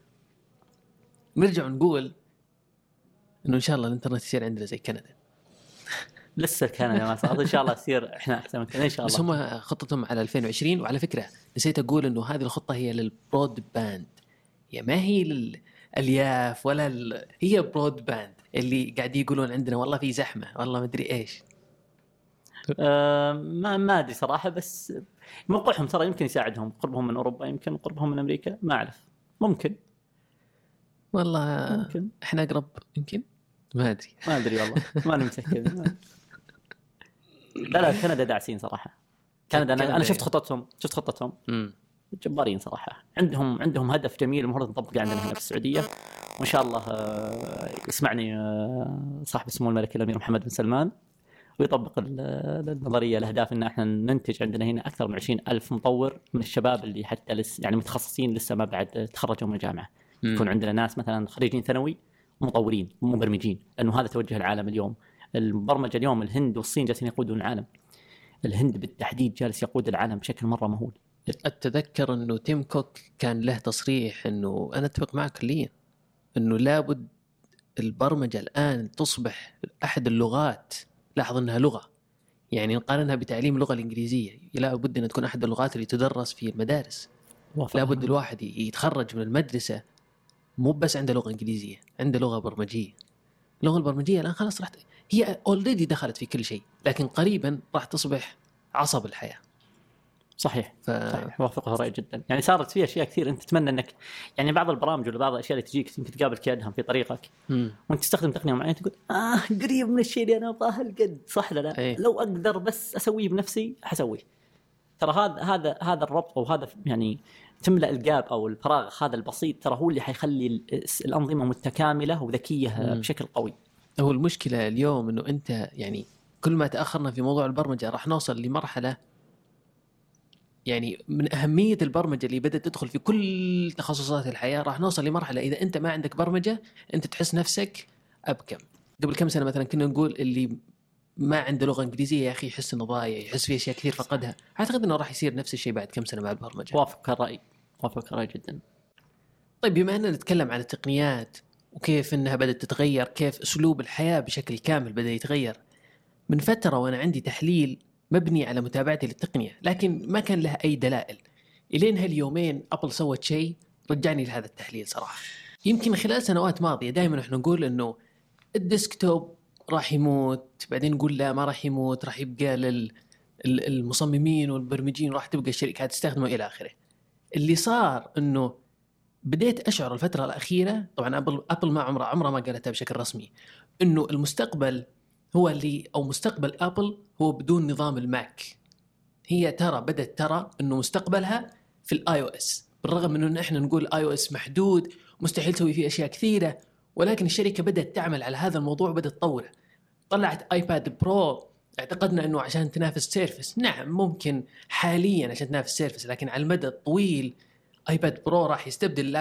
نرجع نقول انه ان شاء الله الانترنت يصير عندنا زي كندا. لسه كندا ما صار، ان شاء الله يصير احنا احسن من كندا ان شاء الله. بس هم خطتهم على 2020. وعلى فكره نسيت اقول انه هذه الخطه هي للبرود باند، هي ما هي للالياف ولا هي برود باند. اللي قاعد يقولون عندنا والله في زحمه والله ما ادري ايش. ما ادري صراحه، بس موقعهم ترى يمكن يساعدهم، قربهم من اوروبا، يمكن قربهم من امريكا، ما اعرف، ممكن والله ممكن. احنا اقرب يمكن، ما ادري والله ما انا متاكد. لا كندا داعسين صراحه. كندا انا شفت خطتهم جبارين صراحه. عندهم هدف جميل المفروض نطبقه عندنا هنا في السعوديه، وان شاء الله يسمعني صاحب سمو الملك الامير محمد بن سلمان ويطبق النظريه. الاهداف ان احنا ننتج عندنا هنا اكثر من 20,000 مطور من الشباب اللي حتى يعني متخصصين لسه ما بعد تخرجوا من الجامعه. يكون عندنا ناس مثلا خريجين ثانوي مطورين ومبرمجين، لانه هذا توجه العالم اليوم. البرمجه اليوم الهند والصين جالسين يقودون العالم. الهند بالتحديد جالس يقود العالم بشكل مره مهول. اتذكر انه تيم كوك كان له تصريح انه انا اتفق معك كليا انه لابد البرمجه الان تصبح احد اللغات. لاحظ انها لغه، يعني نقارنها بتعليم اللغه الانجليزيه، لابد ان تكون احد اللغات اللي تدرس في المدارس. لابد الواحد يتخرج من المدرسه مو بس عنده لغه انجليزيه، عنده لغه برمجيه. اللغه البرمجيه الان خلاص راح هي اوريدي دخلت في كل شيء، لكن قريبا راح تصبح عصب الحياه. صحيح. وافقه رأي جدا. يعني صارت فيها اشياء كثير انت تتمنى انك يعني بعض البرامج ولا بعض الاشياء اللي تجيك يمكن تقابل كيادهم في طريقك وانت تستخدم تقنيه معينه تقول قريب من الشيء اللي انا ابغاه القد صح. لا أيه. لو اقدر بس اسويه بنفسي حسويه. ترى هذا الربط او هذا يعني تملأ الجاب او الفراغ هذا البسيط، ترى هو اللي حيخلي الانظمه متكامله وذكيه بشكل قوي. هو المشكله اليوم انه انت يعني كل ما تاخرنا في موضوع البرمجه راح نوصل لمرحله، يعني من أهمية البرمجة اللي بدأت تدخل في كل تخصصات الحياة، راح نوصل لمرحلة إذا أنت ما عندك برمجة أنت تحس نفسك أبكم. قبل كم سنة مثلا كنا نقول اللي ما عنده لغة إنجليزية يا أخي يحس إنه ضايع، يحس في أشياء كثير فقدها. أعتقد إنه راح يصير نفس الشيء بعد كم سنة مع البرمجة. وافق الرأي جدا. طيب بما أننا نتكلم عن التقنيات وكيف إنها بدأت تتغير، كيف أسلوب الحياة بشكل كامل بدأ يتغير، من فترة وأنا عندي تحليل مبني على متابعتي للتقنية لكن ما كان لها أي دلائل. إلين هاليومين أبل سوت شيء رجعني لهذا التحليل صراحة. يمكن خلال سنوات ماضية دائما إحنا نقول إنه الديسكتوب راح يموت، بعدين نقول لا ما راح يموت، راح يبقى للمصممين والمبرمجين، راح تبقى الشركات تستخدمه إلى آخره. اللي صار إنه بديت أشعر الفترة الأخيرة، طبعا أبل ما عمره ما قالتها بشكل رسمي، إنه المستقبل هو اللي أو مستقبل أبل هو بدون نظام الماك. هي بدأت ترى إنه مستقبلها في الآي أو إس، بالرغم من إنه إحنا نقول آي أو إس محدود مستحيل تسوي فيه أشياء كثيرة، ولكن الشركة بدأت تعمل على هذا الموضوع وبدأت تطوره. طلعت آيباد برو، اعتقدنا إنه عشان تنافس سيرفس. نعم ممكن حاليا عشان تنافس سيرفس، لكن على المدى الطويل آيباد برو راح يستبدل اللابتوب.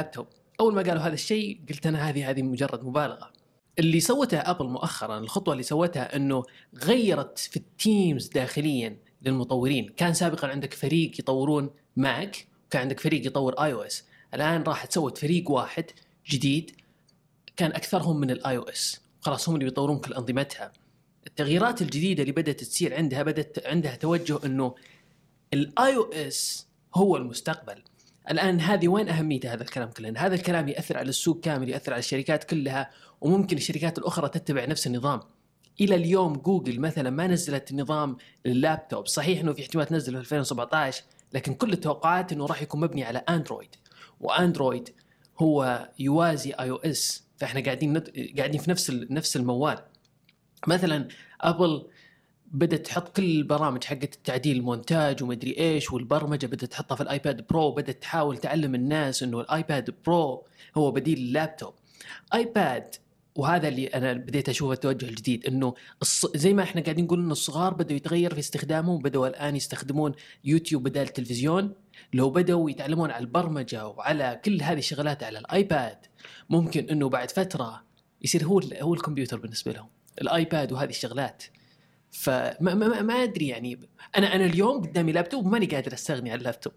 اول ما قالوا هذا الشيء قلت انا هذه مجرد مبالغه. اللي سوتها ابل مؤخرا، الخطوه اللي سوتها انه غيرت في التيمز داخليا للمطورين. كان سابقا عندك فريق يطورون ماك، وكان عندك فريق يطور اي او اس. الان راح تسوت فريق واحد جديد كان اكثرهم من الاي او اس، خلاص هم اللي بيطورون كل انظمتها. التغييرات الجديده اللي بدات تصير عندها، بدات عندها توجه انه الاي او اس هو المستقبل. الان هذه وين اهميه هذا الكلام كله؟ هذا الكلام ياثر على السوق كامل، ياثر على الشركات كلها، وممكن الشركات الاخرى تتبع نفس النظام. الى اليوم جوجل مثلا ما نزلت النظام لللابتوب، صحيح انه في احتمال تنزله في 2017، لكن كل التوقعات انه راح يكون مبني على اندرويد، واندرويد هو يوازي اي او اس. فاحنا قاعدين في نفس الموال. مثلا ابل بدأت تحط كل البرامج حقت التعديل المونتاج ومدري ايش والبرمجه بدأت تحطها في الايباد برو، بدأت تحاول تعلم الناس انه الايباد برو هو بديل اللابتوب. ايباد، وهذا اللي انا بديت اشوفه التوجه الجديد، انه زي ما احنا قاعدين نقول انه الصغار بدأوا يتغير في استخدامهم، بدأوا الان يستخدمون يوتيوب بدل التلفزيون. لو بدأوا يتعلمون على البرمجه وعلى كل هذه الشغلات على الايباد، ممكن انه بعد فتره يصير هو الكمبيوتر بالنسبه لهم، الايباد وهذه الشغلات. ما ادري يعني. انا اليوم قدامي لابتوب ماني قادر استغني عن اللابتوب.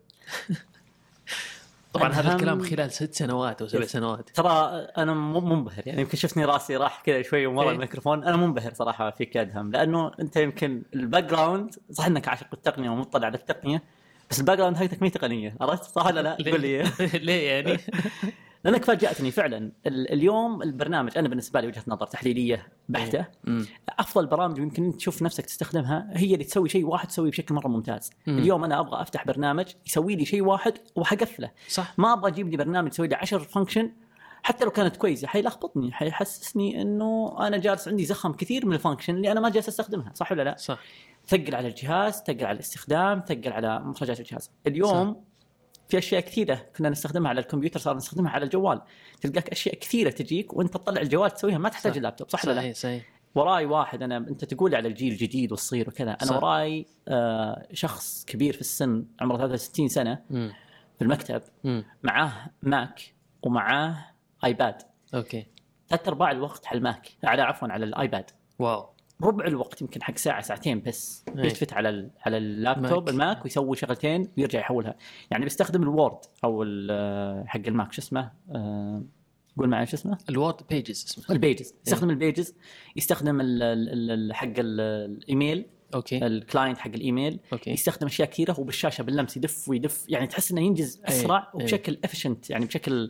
طبعا هذا الكلام خلال 6 سنوات او 7 سنوات. ترى انا منبهر، يعني يمكن شفتني راسي راح كذا شوي ومر الميكروفون. انا منبهر صراحه فيك ادهم، لانه انت يمكن الباك جراوند صح انك عاشق التقنيه ومطلع على التقنيه، بس الباك جراوند حقتك مي تقنيه، عرفت صح ولا لا؟ قول لي ليه يعني؟ لأنك فاجأتني فعلا. اليوم البرنامج أنا بالنسبة لي وجهة نظر تحليلية بحتة، أفضل برامج يمكن تشوف نفسك تستخدمها هي اللي تسوي شيء واحد تسويه بشكل مرة ممتاز. اليوم أنا أبغى أفتح برنامج يسوي لي شيء واحد وحقفله، صح. ما أبغى أجيب لي برنامج يسوي لي 10 فانكشن، حتى لو كانت كويسة حيلخبطني، حيحسسني إنه أنا جالس عندي زخم كثير من الفانكشن اللي أنا ما جالس أستخدمها، صح ولا لا؟ صح. ثقل على الجهاز، ثقل على الاستخدام، ثقل على مخرجات الجهاز. اليوم صح. في أشياء كثيرة كنا نستخدمها على الكمبيوتر صار نستخدمها على الجوال. تلقاك أشياء كثيرة تجيك وأنت تطلع الجوال تسويها، ما تحتاج اللابتوب، صح ولا لا؟ صحيح. وراي واحد، أنت تقول على الجيل الجديد والصغير وكذا، أنا صح. وراي شخص كبير في السن عمره 63 سنة في المكتب، معاه ماك ومعاه آيباد. أوكي. 3/4 الوقت على الآيباد. واو. ربع الوقت يمكن حق ساعة ساعتين بس يلتفت على اللابتوب الماك ويسوي شغلتين ويرجع يحولها. يعني بيستخدم الوورد او حق الماك شو اسمه، قول معي شو اسمه، الوورد بيجز اسمه، البيجز. يستخدم البيجز، يستخدم حق الايميل، اوكي، الكلاينت حق الايميل، أوكي. يستخدم اشياء كثيره وبالشاشه باللمس يدف ويدف، يعني تحس انه ينجز اسرع وبشكل افيشنت، يعني بشكل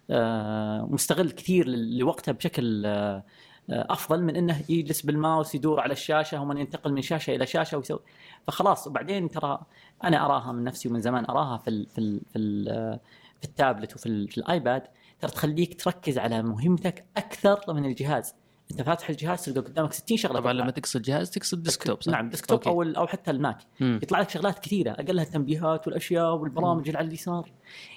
مستغل كثير لوقته بشكل افضل من انه يجلس بالماوس يدور على الشاشه ومن ينتقل من شاشه الى شاشه ويسوي. فخلاص. وبعدين ترى انا اراها من نفسي ومن زمان اراها في التابلت وفي الايباد، ترى تخليك تركز على مهمتك اكثر من الجهاز. انت فاتح الجهاز تلقى قدامك 60 شغله. طبعا لما تقصد جهاز تقصد ديسكتوب، صح؟ نعم ديسكتوب او حتى الماك. يطلع لك شغلات كثيره، اقلها التنبيهات والاشياء والبرامج اللي على اليسار.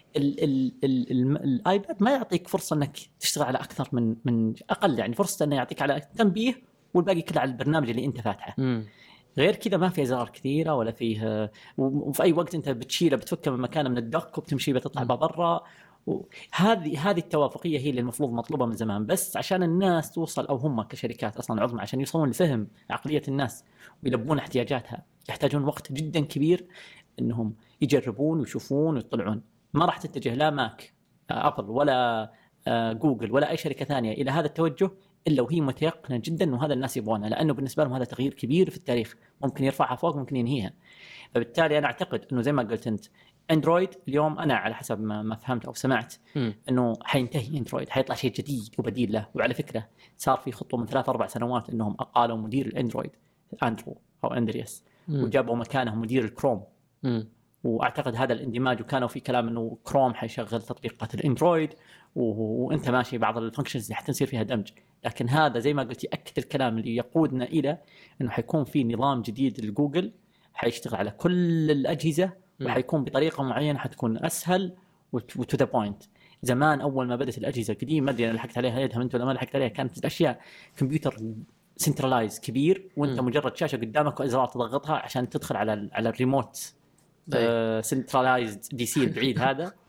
الايباد ما يعطيك فرصه انك تشتغل على اكثر من اقل، يعني فرصه انه يعطيك على تنبيه والباقي كله على البرنامج اللي انت فاتحه. غير كذا ما في ازرار كثيره ولا فيه، وفي اي وقت انت بتشيله بتفكه من مكانه من الدك وبتمشي بتطلع برا. هذه التوافقيه هي اللي المفروض مطلوبه من زمان، بس عشان الناس توصل، او هم كشركات اصلا عظمى عشان يوصلون لفهم عقليه الناس ويلبون احتياجاتها، يحتاجون وقت جدا كبير انهم يجربون ويشوفون ويطلعون. ما راح تتجه لا ماك ابل ولا جوجل ولا اي شركه ثانيه الى هذا التوجه الا وهي متيقنه جدا انه هذا الناس يبغونه، لانه بالنسبه لهم هذا تغيير كبير في التاريخ، ممكن يرفعها فوق ممكن ينهيها. فبالتالي انا اعتقد انه زي ما قلت انت، اندرويد اليوم انا على حسب ما فهمت او سمعت انه حينتهي اندرويد، حيطلع شيء جديد وبديل له. وعلى فكره صار في خطوه من 3-4 سنوات انهم اقالوا مدير الاندرويد اندرو او اندرياس وجابوا مكانه مدير الكروم. واعتقد هذا الاندماج، وكانوا في كلام انه كروم حيشغل تطبيقات الاندرويد وانت ماشي بعض الفانكشنز اللي حتصير فيها دمج. لكن هذا زي ما قلت ياكد الكلام اللي يقودنا الى انه حيكون في نظام جديد لجوجل حيشتغل على كل الاجهزه وحيكون بطريقه معينه حتكون اسهل وتو ذا بوينت. زمان اول ما بدات الاجهزه القديمه، ما ادري انا لحقت عليها يدهم انت ولا ما لحقت عليها، كانت الاشياء كمبيوتر سنترلايز كبير وانت مجرد شاشه قدامك وازرار تضغطها عشان تدخل على الريموت سنترلايزد دي سي البعيد هذا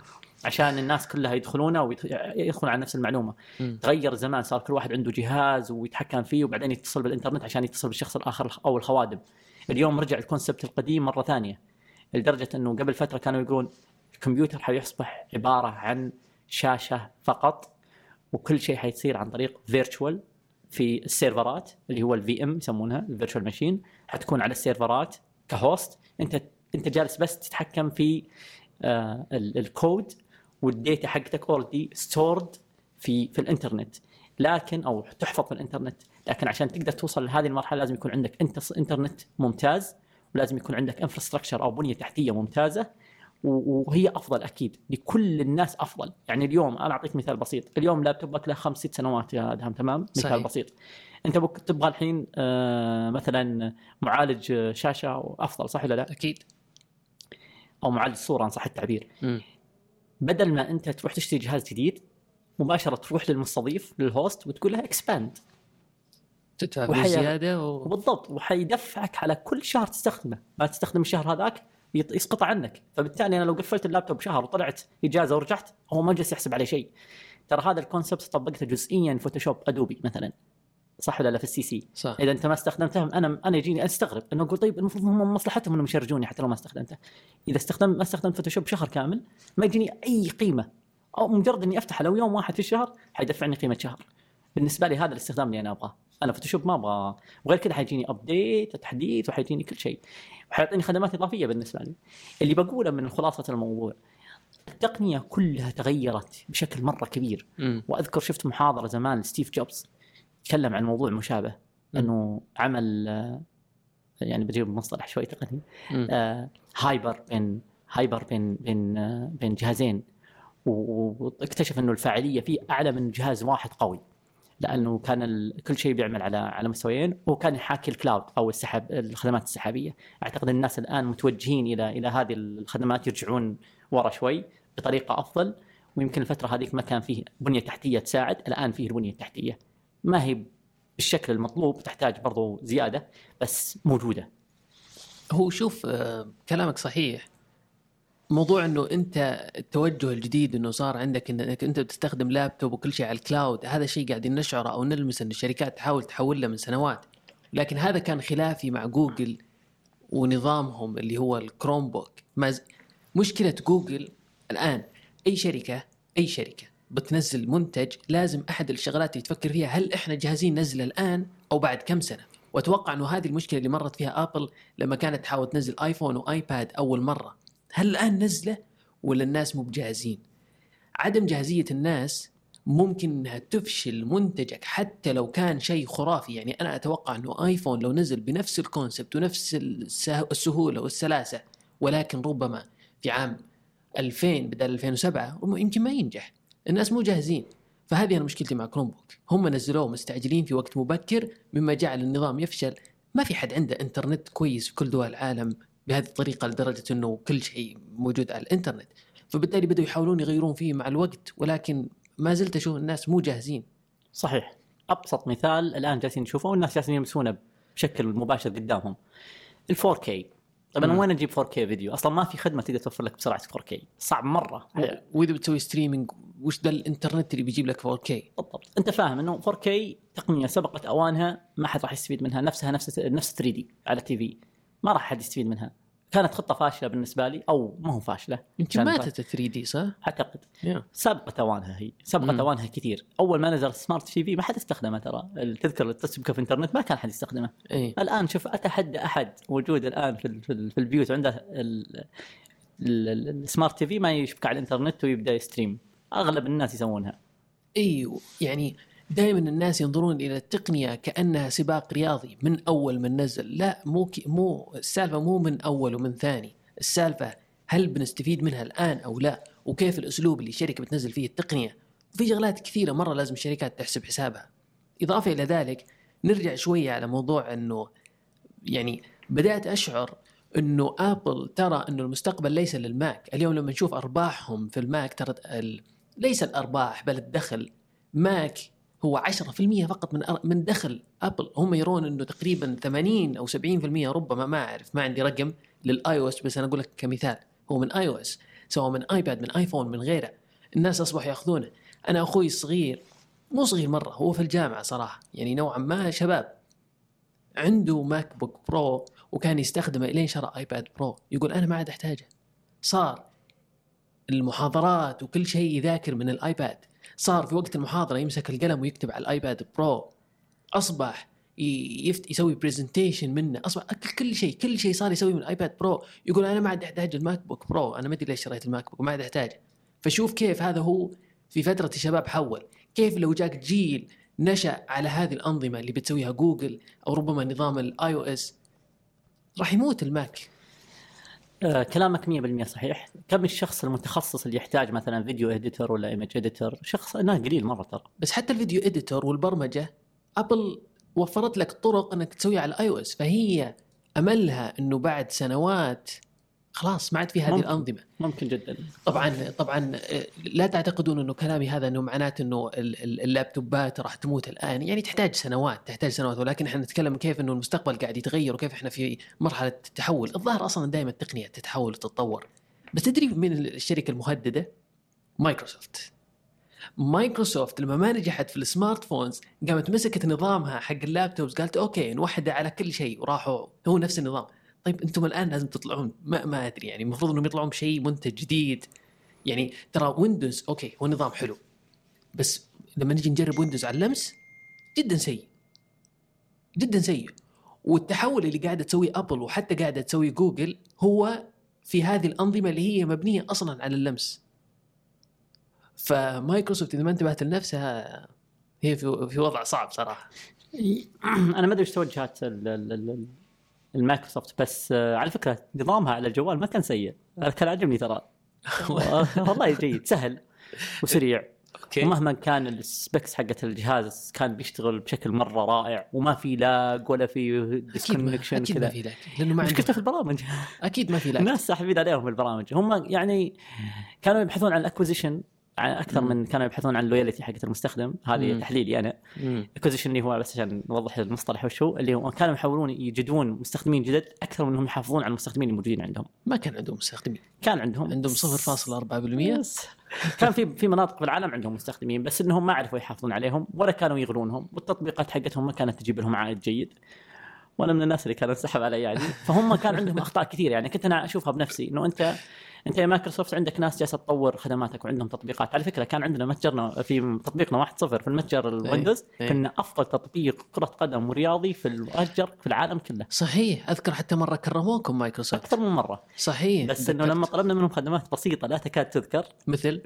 عشان الناس كلها يدخلونه ويدخلون على نفس المعلومة. تغير زمان، صار كل واحد عنده جهاز ويتحكم فيه وبعدين يتصل بالإنترنت عشان يتصل بالشخص الآخر أو الخوادم. اليوم رجع الكونسبت القديم مرة ثانية، لدرجة أنه قبل فترة كانوا يقولون الكمبيوتر حيصبح عبارة عن شاشة فقط، وكل شيء حيصير عن طريق فيرتشوال في السيرفرات اللي هو الفي ام يسمونها الفيرتشوال ماشين، حتكون على السيرفرات كهوست. انت جالس بس تتحكم في الكود والديتا حقتك اوريدي ستورد في الانترنت، لكن او تحفظ في الانترنت. لكن عشان تقدر توصل لهذه المرحله لازم يكون عندك انترنت ممتاز، ولازم يكون عندك انفراستراكشر او بنيه تحتيه ممتازه، وهي افضل اكيد لكل الناس افضل. يعني اليوم انا اعطيك مثال بسيط، اليوم لابتوبك له 5-6 سنوات يا ادهم، تمام؟ مثال صحيح. بسيط، انت تبغى الحين مثلا معالج شاشه افضل، صح ولا لا؟ اكيد. او معالج صوره ان صح التعبير. بدل ما انت تروح تشتري جهاز جديد، مباشره تروح للمستضيف للهوست وتقول له اكسباند، تدفع فلوس زياده بالضبط، وحيدفعك على كل شهر تستخدمه. ما تستخدم الشهر هذاك يسقط عنك. فبالتالي انا لو قفلت اللابتوب شهر وطلعت اجازه ورجعت، هو ما جلس يحسب عليه شيء. ترى هذا الكونسبت طبقته جزئيا فوتوشوب ادوبي مثلا، صح ولا لا؟ في السي سي صح. اذا انت ما استخدمته انا يجيني استغرب انه اقول طيب المفروض هم مصلحتهم انهم يشرجوني حتى لو ما استخدمته. اذا ما استخدمت فوتوشوب شهر كامل ما يجيني اي قيمه، او مجرد اني افتحه لو يوم واحد في الشهر حيدفعني قيمه شهر. بالنسبه لي هذا الاستخدام اللي انا ابغاه. انا فوتوشوب ما ابغى، وغير كذا حيجيني ابديت وتحديث وحيجيني كل شيء وحيعطيني خدمات اضافيه. بالنسبه لي اللي بقوله من خلاصه الموضوع، التقنيه كلها تغيرت بشكل مره كبير. واذكر شفت محاضره زمان ستيف جوبز تكلم عن موضوع مشابه، انه عمل يعني بجيب مصطلح شوي تقني، هايبر بين جهازين، واكتشف انه الفاعليه فيه اعلى من جهاز واحد قوي، لانه كان كل شيء بيعمل على مستويين، وكان يحاكي الكلاود او السحب، الخدمات السحابيه. اعتقد الناس الان متوجهين الى هذه الخدمات، يرجعون ورا شوي بطريقه افضل. ويمكن الفتره هذيك ما كان فيه بنيه تحتيه تساعد، الان فيه البنيه التحتيه ما هي بالشكل المطلوب، تحتاج برضو زياده بس موجوده. هو شوف كلامك صحيح. موضوع انه انت التوجه الجديد انه صار عندك انك انت بتستخدم لابتوب وكل شيء على الكلاود، هذا شيء قاعدين نشعره او نلمس ان الشركات تحاول تحوله من سنوات. لكن هذا كان خلافي مع جوجل ونظامهم اللي هو الكروم بوك. مشكلة جوجل الآن أي شركة بتنزل منتج، لازم أحد الشغلات اللي تفكر فيها هل إحنا جاهزين ننزله الآن أو بعد كم سنة. وأتوقع أنه هذه المشكلة اللي مرت فيها آبل لما كانت تحاول تنزل آيفون وآيباد أول مرة. هل الآن نزله ولا الناس مو بجاهزين؟ عدم جاهزية الناس ممكن أنها تفشل منتجك حتى لو كان شيء خرافي. يعني أنا أتوقع أنه آيفون لو نزل بنفس الكونسبت ونفس السهولة والسلاسة، ولكن ربما في عام 2000 بدل 2007 يمكن ما ينجح. الناس مو جاهزين. فهذه أنا مشكلتي مع كروم بوك، هم نزلوه مستعجلين في وقت مبكر مما جعل النظام يفشل. ما في حد عنده انترنت كويس في كل دول العالم بهذه الطريقة لدرجة أنه كل شيء موجود على الانترنت، فبالتالي بدأوا يحاولون يغيرون فيه مع الوقت، ولكن ما زلت أشوف الناس مو جاهزين. صحيح. أبسط مثال الآن جالسين نشوفه والناس جالسين يلمسونه بشكل مباشر قدامهم، ال4K. طبعا وين اجيب 4K فيديو؟ اصلا ما في خدمه تقدر توفر لك بسرعه 4K، صعب مره. واذا بتسوي ستريمينج وش ده الانترنت اللي بيجيب لك 4K؟ بالضبط. انت فاهم انه 4K تقنيه سبقت اوانها، ما حد راح يستفيد منها. نفس 3D على التي في، ما راح حد يستفيد منها. كانت خطه فاشله بالنسبه لي، او ما هو فاشله، يمكن ماتت 3D صح؟ اعتقد سبقت اوانها. هي سبقت اوانها كثير. اول ما نزل سمارت تي في ما حد استخدمه، ترى التذكر اللي تشبكه في الانترنت ما كان حد يستخدمه. الان شوف، اتحدى احد موجود الان في البيوت عنده السمارت تي في ما يشبك على الانترنت ويبدا يستريم. اغلب الناس يسوونها. ايوه، يعني دائما الناس ينظرون الى التقنيه كانها سباق رياضي من اول من نزل. لا، مو السالفه مو من اول ومن ثاني. السالفه هل بنستفيد منها الان او لا، وكيف الاسلوب اللي الشركه بتنزل فيه التقنيه. وفي شغلات كثيره مره لازم الشركات تحسب حسابها. اضافه الى ذلك نرجع شويه على موضوع انه يعني بدات اشعر انه ابل ترى انه المستقبل ليس للماك. اليوم لما نشوف ارباحهم في الماك ترى ليس الارباح بل الدخل. ماك هو 10% فقط من دخل ابل. هم يرون انه تقريبا 80 او 70% ربما، ما اعرف، ما عندي رقم للاي او اس، بس انا اقول لك كمثال هو من اي او اس. سواء من ايباد من ايفون من غيره، الناس اصبحوا ياخذونه. انا اخوي الصغير مو صغير مره، هو في الجامعه صراحه يعني نوعا ما شباب، عنده ماك بوك برو وكان يستخدمه الين شرى ايباد برو. يقول انا ما عاد احتاجه، صار المحاضرات وكل شيء يذاكر من الايباد، صار في وقت المحاضره يمسك القلم ويكتب على الايباد برو، اصبح يسوي برزنتيشن منه، اصبح كل شيء صار يسوي من الايباد برو. يقول انا ما عاد احتاج الماك بوك برو، انا ما ادري ليش شريت الماك بوك، ما عاد احتاجه. فشوف كيف هذا هو في فتره الشباب حول. كيف لو جاك جيل نشأ على هذه الانظمه اللي بتسويها جوجل او ربما نظام الاي او اس، راح يموت الماك. كلامك 100% صحيح. كم الشخص المتخصص اللي يحتاج مثلا فيديو اديتور ولا ايمج اديتور، شخص انه قليل مره ترى. بس حتى الفيديو اديتور والبرمجه ابل وفرت لك طرق انك تسويها على الاي او اس، فهي املها انه بعد سنوات خلاص ما عاد في هذه الانظمه. ممكن جدا. طبعا لا تعتقدون انه كلامي هذا انه معناته انه اللابتوبات راح تموت الان، يعني تحتاج سنوات، ولكن احنا نتكلم كيف انه المستقبل قاعد يتغير وكيف احنا في مرحله تحول. الظاهر اصلا دائما التقنيه تتحول وتتطور. بس تدري من الشركه المهدده؟ مايكروسوفت لما ما نجحت في السمارت فونز قامت مسكت نظامها حق اللابتوبز، قالت اوكي نوحده على كل شيء، وراحوا هو نفس النظام. طيب انتم الان لازم تطلعون ما ادري، يعني المفروض انهم يطلعون بشيء منتج جديد. يعني ترى ويندوز اوكي هو نظام حلو، بس لما نجي نجرب ويندوز على اللمس جدا سيء. والتحول اللي قاعده تسويه ابل وحتى قاعده تسويه جوجل هو في هذه الانظمه اللي هي مبنيه اصلا على اللمس. فمايكروسوفت اذا ما انتبهت لنفسها هي في وضع صعب صراحه. انا ما ادري ايش توجهات المايكروسوفت، بس على فكره نظامها على الجوال ما كان سيء، كان عجبني ترى. والله جيد، سهل وسريع. ومهما كان السبيكس حقت الجهاز كان بيشتغل بشكل مره رائع، وما في لاج ولا في ديسكونكشن كذا، لانه ما مشكلته في البرامج. اكيد ما في لاج. الناس ساحبين عليهم البرامج. هم يعني كانوا يبحثون عن الاكوزيشن اكثر من كانوا يبحثون عن اللويالتي حقت المستخدم. هذه تحليلي انا. اكوزيشن اللي هو بس عشان نوضح المصطلح وشو اللي هو كانوا يحاولون يجدون مستخدمين جدد اكثر من انهم يحافظون على المستخدمين الموجودين عندهم. ما كان عندهم مستخدمين، كان عندهم 0.4%. كان في مناطق في العالم عندهم مستخدمين، بس انهم ما عرفوا يحافظون عليهم ولا كانوا يغرونهم، والتطبيقات حقتهم ما كانت تجيب لهم عائد جيد. وانا من الناس اللي كانوا انسحب علي يعني. فهم كان عندهم اخطاء كثير يعني. كنت انا اشوفها بنفسي انه انت يا مايكروسوفت عندك ناس جالسه تطور خدماتك وعندهم تطبيقات. على فكره كان عندنا متجرنا في تطبيقنا 1.0 في المتجر الويندوز، كنا افضل تطبيق كره قدم ورياضي في المتجر في العالم كله. صحيح، اذكر حتى مره كرموكم مايكروسوفت اكثر من مره. صحيح، بس انه لما طلبنا منهم خدمات بسيطه لا تكاد تذكر، مثل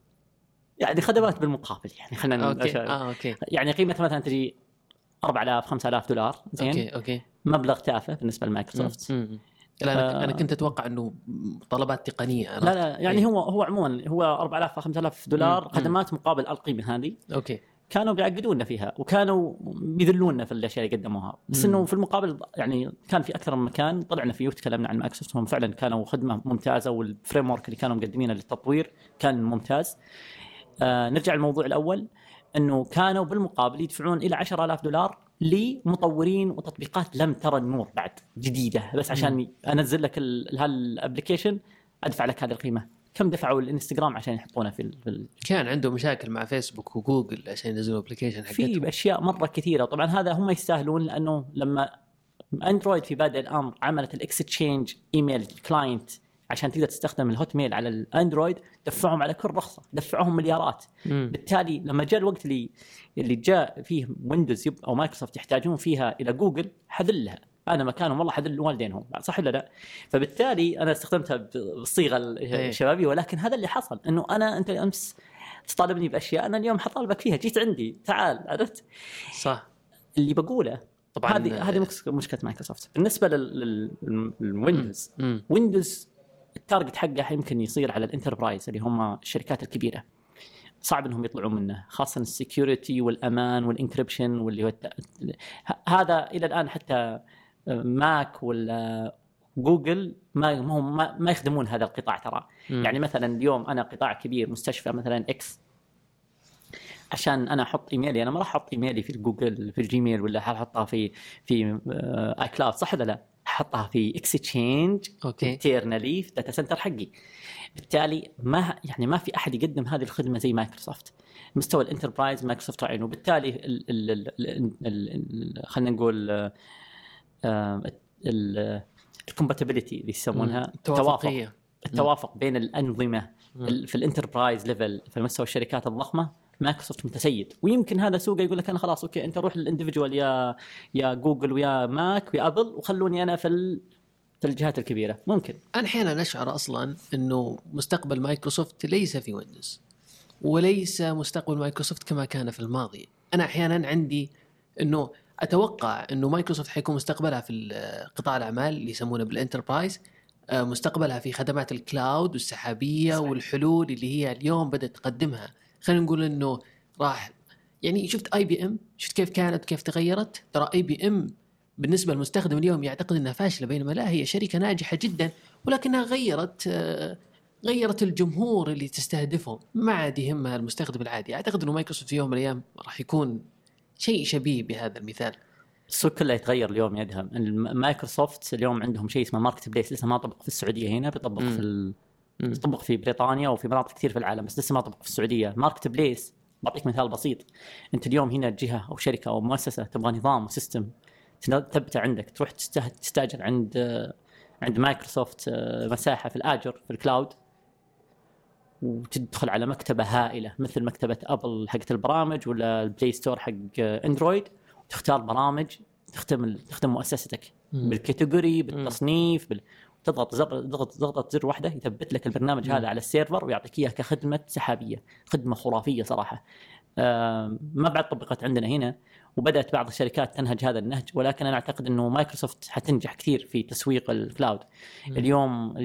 يعني خدمات بالمقابل، يعني خلينا اوكي يعني قيمه مثلا تجي 4000 5000 دولار زين. اوكي مبلغ تافه بالنسبه لمايكروسوفت. لا انا كنت اتوقع انه طلبات تقنيه. لا يعني هو عموما هو 4000 5000 دولار خدمات مقابل القيمه هذه. اوكي. كانوا بيعقدوننا فيها وكانوا بيذلوننا في الاشياء اللي قدموها، بس انه في المقابل يعني كان في اكثر من مكان طلعنا فيه وتكلمنا عن مايكروسوفت. هم فعلا كانوا خدمه ممتازه، والفريم ورك اللي كانوا مقدمينه للتطوير كان ممتاز. نرجع للموضوع الاول، انه كانوا بالمقابل يدفعون الى 10,000 دولار لمطورين وتطبيقات لم ترى النور بعد، جديده، بس عشان انزل لك هالابلكيشن ادفع لك هذه القيمه. كم دفعوا الانستغرام عشان يحطونه في كان عنده مشاكل مع فيسبوك وجوجل عشان ينزلوا ابلكيشن حقتهم. في اشياء مره كثيره. طبعا هذا هم يستاهلون، لانه لما اندرويد في بادئ الامر عملت الاكستشينج ايميل كلاينت عشان تقدر تستخدم الهوت ميل على الاندرويد، دفعهم على كل رخصه، دفعوهم مليارات. بالتالي لما جاء الوقت اللي جاء فيه ويندوز او مايكروسوفت يحتاجون فيها الى جوجل، حذلها انا مكانهم والله، حذل والدينهم، صح ولا لا؟ فبالتالي انا استخدمتها بالصيغه الشبابيه، ولكن هذا اللي حصل. انه انت امس تطالبني باشياء، انا اليوم حطالبك فيها، جيت عندي تعال، عرفت؟ صح. اللي بقوله طبعا هذه مشكله مايكروسوفت. بالنسبه للويندوز، ويندوز التارجت حقه يمكن يصير على الانتربرايز اللي هم الشركات الكبيره، صعب انهم يطلعون منه، خاصه السكيورتي والامان والانكريبشن واللي هو هذا الى الان حتى ماك ولا جوجل ما يخدمون هذا القطاع ترى. يعني مثلا اليوم انا قطاع كبير مستشفى مثلا اكس، عشان انا احط ايميلي، انا ما راح احط ايميلي في جوجل في الجيميل ولا حاطها في اي كلاود، صح ولا لا؟ احطها في اكستشينج اوكي انترنالي في داتا سنتر حقي. بالتالي ما في احد يقدم هذه الخدمه زي مايكروسوفت. مستوى الانتربرايز مايكروسوفت راعينه، وبالتالي خلينا نقول الكومباتيبلتي اللي يسمونها التوافق بين الانظمه في الانتربرايز ليفل في مستوى الشركات الضخمه. مايكروسوفت متسيد، ويمكن هذا سوق يقول لك انا خلاص اوكي انت روح للانديفيدوال يا جوجل ويا ماك ويا ابل، وخلوني انا في الجهات الكبيره. ممكن انا احيانا اشعر اصلا انه مستقبل مايكروسوفت ليس في ويندوز، وليس مستقبل مايكروسوفت كما كان في الماضي. انا احيانا عندي انه اتوقع انه مايكروسوفت حيكون مستقبلها في قطاع الاعمال اللي يسمونه بالانتربرايز، مستقبلها في خدمات الكلاود والسحابيه والحلول اللي هي اليوم بدأت تقدمها. خلينا نقول انه راح يعني شفت اي بي ام، شفت كيف كانت وكيف تغيرت. ترى اي بي ام بالنسبه للمستخدم اليوم يعتقد انها فاشله، بينما لا، هي شركه ناجحه جدا، ولكنها غيرت الجمهور اللي تستهدفه، ما عاد يهمها المستخدم العادي. اعتقد انه مايكروسوفت في يوم من الايام راح يكون شيء شبيه بهذا المثال. السوق كله يتغير اليوم يدهم. مايكروسوفت اليوم عندهم شيء اسمه ماركت بليس، لسه ما طبق في السعوديه، هنا بيطبق يطبق في بريطانيا وفي مناطق كثير في العالم، بس لسه ما طبق في السعوديه. ماركت بليس بعطيك مثال بسيط. انت اليوم هنا جهه او شركه او مؤسسه تبغى نظام وسيستم تثبته عندك، تروح تستاجر عند مايكروسوفت مساحه في الاجر في الكلاود، وتدخل على مكتبه هائله مثل مكتبه ابل حقت البرامج ولا البلاي ستور حق اندرويد، وتختار برامج تخدم مؤسستك بالكاتيجوري بالتصنيف تضغط زر واحده يثبت لك البرنامج هذا على السيرفر ويعطيك اياه كخدمه سحابيه. خدمه خرافيه صراحه. ما بعد طبقت عندنا هنا، وبدات بعض الشركات تنهج هذا النهج، ولكن انا اعتقد انه مايكروسوفت حتنجح كثير في تسويق الكلاود. اليوم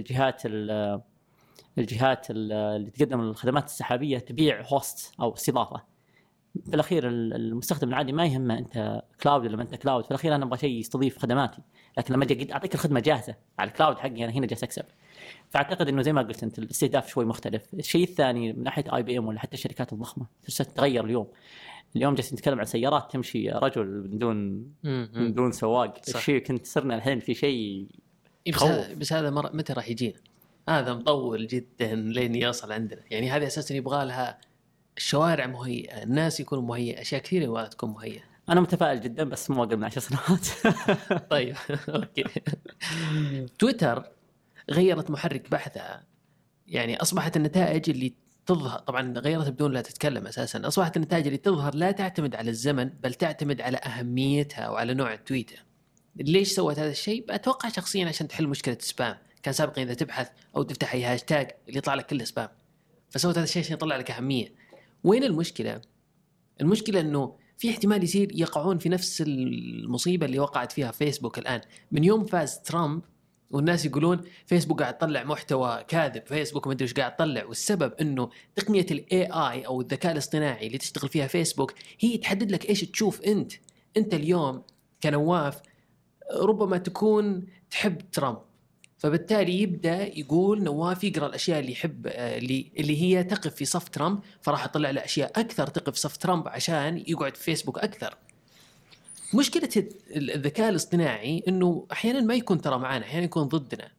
الجهات اللي تقدم الخدمات السحابيه تبيع هوست او استضافه. في الاخير المستخدم العادي ما يهمه انت كلاود ولا ما انت كلاود، في الاخير انا ابغى شيء يستضيف خدماتي، لكن لما اجي اعطيك الخدمه جاهزه على الكلاود حقي انا هنا جالس اكسب. فاعتقد انه زي ما قلت انت الاستهداف شوي مختلف. الشيء الثاني من ناحيه اي بي ام ولا حتى الشركات الضخمه تتغير. اليوم جالسين نتكلم عن سيارات تمشي رجل من دون سواق. الشيء كنت صرنا الحين في شيء بس هذا متى راح يجينا؟ هذا مطول جدا لين يصل عندنا. يعني هذه اساسا يبغى لها الشوارع مهيئه، الناس يكونوا مهيئه، اشياء كثيره يبغى تكون مهيئه. انا متفائل جدا بس مو اقل من 10 سنوات. طيب اوكي. تويتر غيرت محرك بحثها، يعني اصبحت النتائج اللي تظهر، طبعا غيرت بدون لا تتكلم اساسا، اصبحت النتائج اللي تظهر لا تعتمد على الزمن بل تعتمد على اهميتها وعلى نوع التويته. ليش سوت هذا الشيء؟ اتوقع شخصيا عشان تحل مشكله سبام. كان سابقا اذا تبحث او تفتح اي هاشتاج اللي يطلع لك كله سبام، فسوت هذا الشيء عشان يطلع لك اهميه. وين المشكله؟ المشكله انه في احتمال يصير يقعون في نفس المصيبه اللي وقعت فيها فيسبوك الان. من يوم فاز ترامب والناس يقولون فيسبوك قاعد تطلع محتوى كاذب، فيسبوك ما ادري ايش قاعد تطلع، والسبب انه تقنيه الاي اي او الذكاء الاصطناعي اللي تشتغل فيها فيسبوك هي تحدد لك ايش تشوف. انت اليوم كنواف ربما تكون تحب ترامب، فبالتالي يبدا يقول نواف يقرا الاشياء اللي يحب، اللي هي تقف في صف ترامب، فراح اطلع له اشياء اكثر تقف في صف ترامب عشان يقعد في فيسبوك اكثر. مشكله الذكاء الاصطناعي انه احيانا ما يكون ترى معنا، احيانا يكون ضدنا.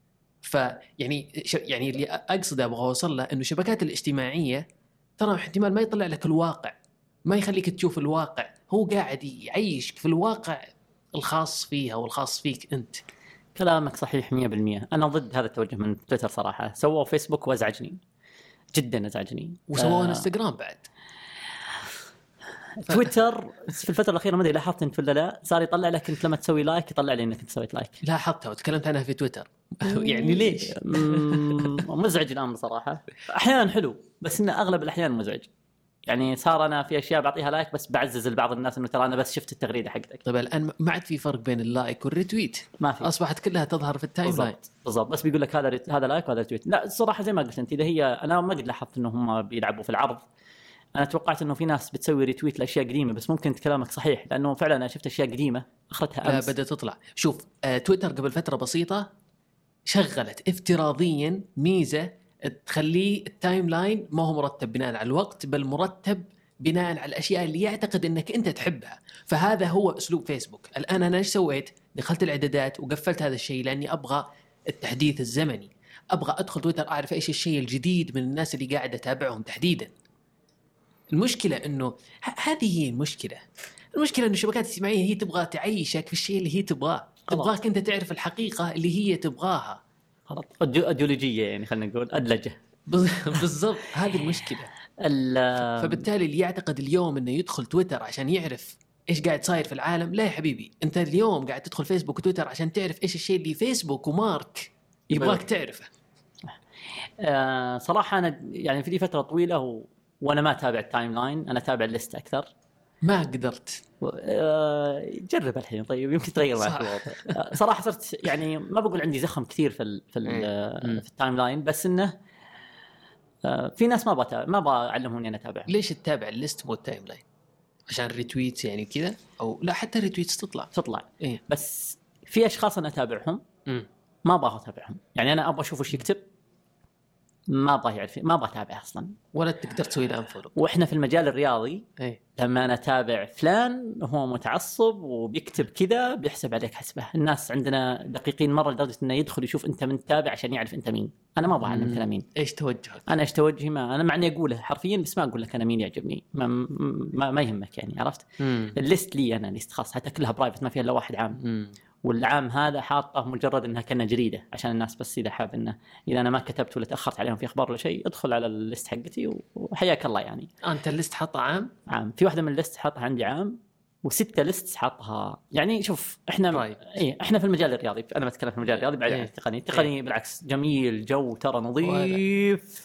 يعني اللي اقصد ابغى اوصل له انه الشبكات الاجتماعيه ترى احتمال ما يطلع لك الواقع، ما يخليك تشوف الواقع، هو قاعد يعيشك في الواقع الخاص فيها والخاص فيك انت. كلامك صحيح 100%. أنا ضد هذا التوجه من تويتر صراحة. سووا فيسبوك وازعجني جدا، ازعجني. وسووا انستغرام بعد. تويتر في الفترة الأخيرة ما أدري لاحظت أنت ولا لا، صار يطلع لك أنت لما تسوي لايك يطلع لي أنك أنت سويت لايك. لاحظتها وتكلمت عنها في تويتر. يعني ليش؟ مزعج الأمر صراحة. أحيانا حلو بس إنه أغلب الأحيان مزعج. يعني صار أنا في أشياء بعطيها لايك بس بعزز لبعض الناس إنه ترى أنا بس شفت التغريدة حقتك. طيب الآن ما عاد في فرق بين اللايك والريتويت، ما في، أصبحت كلها تظهر في التايم لاين. بالضبط. بس بيقول لك هذا لايك وهذا ريتويت. لا الصراحة زي ما قلت أنت، إذا هي أنا ما قد لاحظت إنه هم بيلعبوا في العرض. أنا توقعت إنه في ناس بتسوي ريتويت لأشياء قديمة، بس ممكن كلامك صحيح لأنه فعلا أنا شفت أشياء قديمة أخذتها أمس. لا بدأت تطلع. شوف تويتر قبل فترة بسيطة شغلت افتراضيا ميزة تخليه التايم لاين ما هو مرتب بناء على الوقت، بل مرتب بناء على الاشياء اللي يعتقد انك انت تحبها. فهذا هو اسلوب فيسبوك. الان انا ايش سويت؟ دخلت الاعدادات وقفلت هذا الشيء لاني ابغى التحديث الزمني. ابغى ادخل تويتر اعرف ايش الشيء الجديد من الناس اللي قاعد اتابعهم تحديدا. المشكله انه هذه هي المشكله انه الشبكات الاجتماعيه هي تبغى تعيشك في الشيء اللي هي تبغاه، تبغاك انت تعرف الحقيقه اللي هي تبغاها. غلط، أديولوجية يعني، خلينا نقول أدلجة. بالضبط، هذه المشكله. فبالتالي اللي يعتقد اليوم انه يدخل تويتر عشان يعرف ايش قاعد صاير في العالم، لا يا حبيبي، انت اليوم قاعد تدخل فيسبوك وتويتر عشان تعرف ايش الشيء اللي فيسبوك ومارك يبغاك تعرفه. صراحة أنا يعني في فترة طويلة وأنا ما أتابع التايم لاين، أنا أتابع الليست أكثر. ما قدرت. جرب الحين، طيب يمكن تغير معك الوضع. صراحة صرت يعني ما بقول عندي زخم كثير في التايم لاين، بس إنه في ناس ما بعلمهم إني أتابع. ليش تتابع الليست مو التايم لاين؟ عشان الريتويتس يعني كذا؟ أو لا، حتى الريتويتس تطلع. إيه؟ بس في أشخاص أنا أتابعهم ما أبغى أتابعهم، يعني أنا أبغى أشوف وش يكتب، ما أبغى يعرف، ما أبغى أتابع أصلاً. ولا تقدر تسوي له أنفولو. وإحنا في المجال الرياضي إيه؟ لما أنا أتابع فلان هو متعصب وبيكتب كذا بيحسب عليك حسبه. الناس عندنا دقيقين مرة لدرجة إنه يدخل يشوف أنت من تابع عشان يعرف أنت مين. أنا ما أبغى أعلم أنا مين. إيش توجهك؟ أنا إيش توجهي؟ ما أنا معني أقوله حرفياً، بس ما أقول لك أنا مين يعجبني. ما يهمك يعني، عرفت؟ الليست لي أنا ليست خاص، حتى كلها برايفت، ما فيها إلا واحد عام. والعام هذا حاطه مجرد انها كأنها جريده عشان الناس بس اذا حاب انه اذا انا ما كتبت ولا تاخرت عليهم في اخبار ولا شيء ادخل على الليست حقتي وحياك الله يعني. انت الليست حاطه عام في واحده من الليست حاطها عندي عام، و6 ليست حاطها يعني. شوف احنا احنا في المجال الرياضي، انا بتكلم في المجال الرياضي بعد عن التقني بالعكس جميل، جو ترى نظيف.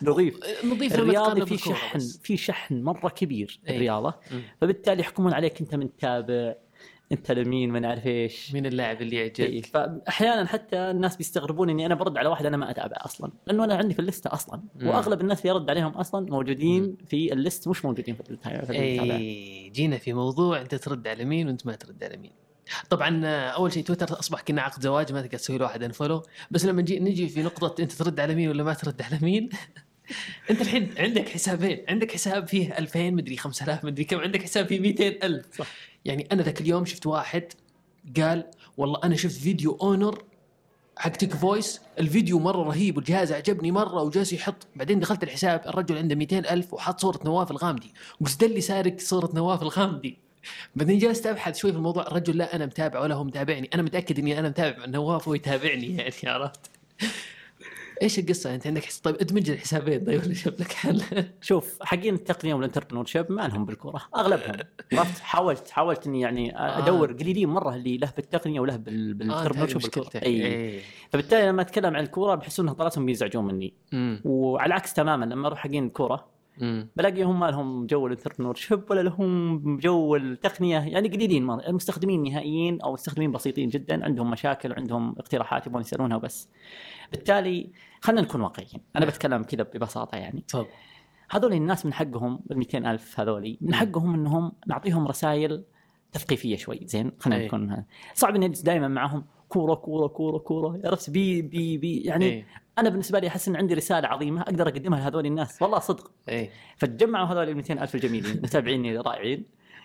الرياضي في شحن مره كبير الرياضه، فبالتالي يحكمون عليك انت من تابع، انت لمين، ما نعرف ايش من اللاعب اللي يعجبك. فاحيانا حتى الناس بيستغربون اني انا برد على واحد انا ما اتابع اصلا، لانه انا عندي في الليسته اصلا. واغلب الناس اللي يرد عليهم اصلا موجودين في الليست، مش موجودين في التابع. جينا في موضوع انت ترد على مين وانت ما ترد على مين. طبعا اول شيء تويتر اصبح كنا عقد زواج، ما تقدر تسوي له واحد انفولو. بس لما نجي في نقطه انت ترد على مين ولا ما ترد على مين انت الحين عندك حسابين، عندك حساب فيه 2000 مدري 5000 مدري كم، عندك حساب فيه 200,000. صح. يعني انا ذاك اليوم شفت واحد قال والله انا شفت فيديو اونر حق تيك فويس، الفيديو مره رهيب والجهاز عجبني مره، وجالس يحط. بعدين دخلت الحساب، الرجل عنده 200,000 وحط صوره نواف الغامدي، وقلت اللي سارق صوره نواف الغامدي. بعدين جلست ابحث شوي في الموضوع، الرجل لا انا متابع ولا هو متابعني، انا متاكد اني انا متابع نواف ويتابعني يعني، عرفت ايش القصه؟ انت عندك طيب ادمج الحسابين طيب ولا شوف لك حل. شوف حقين التقنيه والانتربرنور شيب ما لهم بالكوره اغلبهم. عرفت؟ حاولت اني يعني ادور قليلين مره اللي له بالتقنيه وله بالانتربرنور شيب بالكوره. فبالتالي لما اتكلم عن الكوره بحسوا انهم طلعتهم بيزعجون مني. وعلى العكس تماما لما اروح حقين الكوره بلاقيهم ما لهم جو الانتربرنور شيب ولا لهم جو التقنيه، يعني قليلين المستخدمين نهائيين او مستخدمين بسيطين جدا عندهم مشاكل وعندهم اقتراحات يبغون يسالونها وبس. بالتالي خلينا نكون واقعيين، انا بتكلم كذا ببساطه يعني. طب هذول الناس من حقهم ال200,000 هذولي من حقهم انهم نعطيهم رسائل تثقيفيه شوي زين. خلينا نكون صعب اني دائما معهم كوره كوره كوره كوره، عرفت؟ بي يعني انا بالنسبه لي احس ان عندي رساله عظيمه اقدر اقدمها لهذول الناس والله صدق. فتجمعوا هذول ال200,000 الجميلين متابعيني رائعين،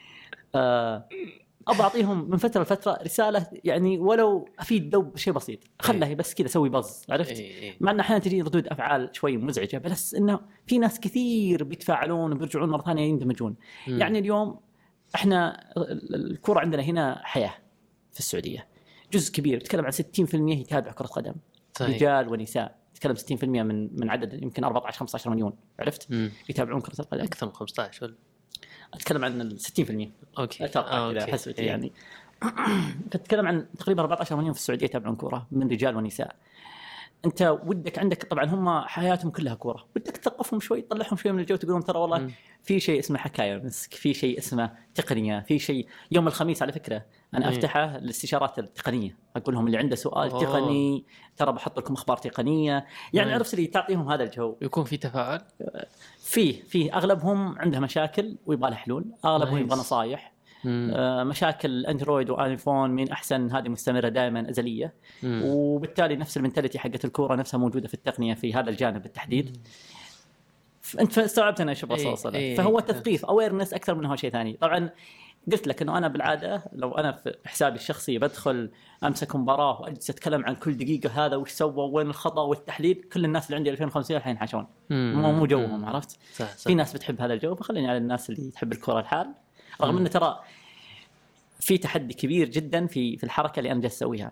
ابغى اعطيهم من فتره لفتره رساله يعني ولو افيد لو بشيء بسيط، خلها بس كذا سوي بز، عرفت؟ مع ان احيانا تجي ردود افعال شوي مزعجه، بس انه في ناس كثير بيتفاعلون وبيرجعون مره ثانيه يندمجون. يعني اليوم احنا الكره عندنا هنا حياه في السعوديه، جزء كبير تتكلم عن 60% يتابع كره قدم، رجال ونساء. تتكلم 60% من عدد يمكن 14-15 مليون، عرفت؟ يتابعون كره القدم. اكثر من 15 ولا اتكلم عن 60%. اوكي اتوقع كذا حسبتي يعني. فتتكلم عن تقريبا 14 مليون في السعوديه يتابعون كوره من رجال ونساء. انت ودك عندك طبعا هم حياتهم كلها كوره، ودك تثقفهم شوي تطلعهم شوي من الجو، تقولون ترى والله في شيء اسمه حكايه مسك، في شيء اسمه تقنيه، في شيء. يوم الخميس على فكره انا افتحه الاستشارات التقنيه، اقول لهم اللي عنده سؤال تقني ترى بحط لكم اخبار تقنيه يعني. عرفت لي تعطيهم هذا الجو، يكون في تفاعل. في اغلبهم عنده مشاكل ويبغى له حلول، اغلبهم يبغى نصايح. مشاكل اندرويد وايفون من احسن، هذه مستمره دائما ازليه. وبالتالي نفس المنتاليتي حقت الكوره نفسها موجوده في التقنيه في هذا الجانب بالتحديد. انت استوعبت انا ايش ابغى اوصل. فهو تثقيف اويرنس اكثر من هو شيء ثاني. طبعا قلت لك انه انا بالعاده لو انا في حسابي الشخصي بدخل امسك مباراه واجلس اتكلم عن كل دقيقه هذا وش سوى وين الخطا والتحليل، كل الناس اللي عندي 2500 الحين حاشون، مو جوهم، عرفت؟ صح. في ناس بتحب هذا الجو، فخليني على الناس اللي تحب الكره الحال. رغم انه ترى في تحدي كبير جدا في الحركه اللي انا جالس اسويها،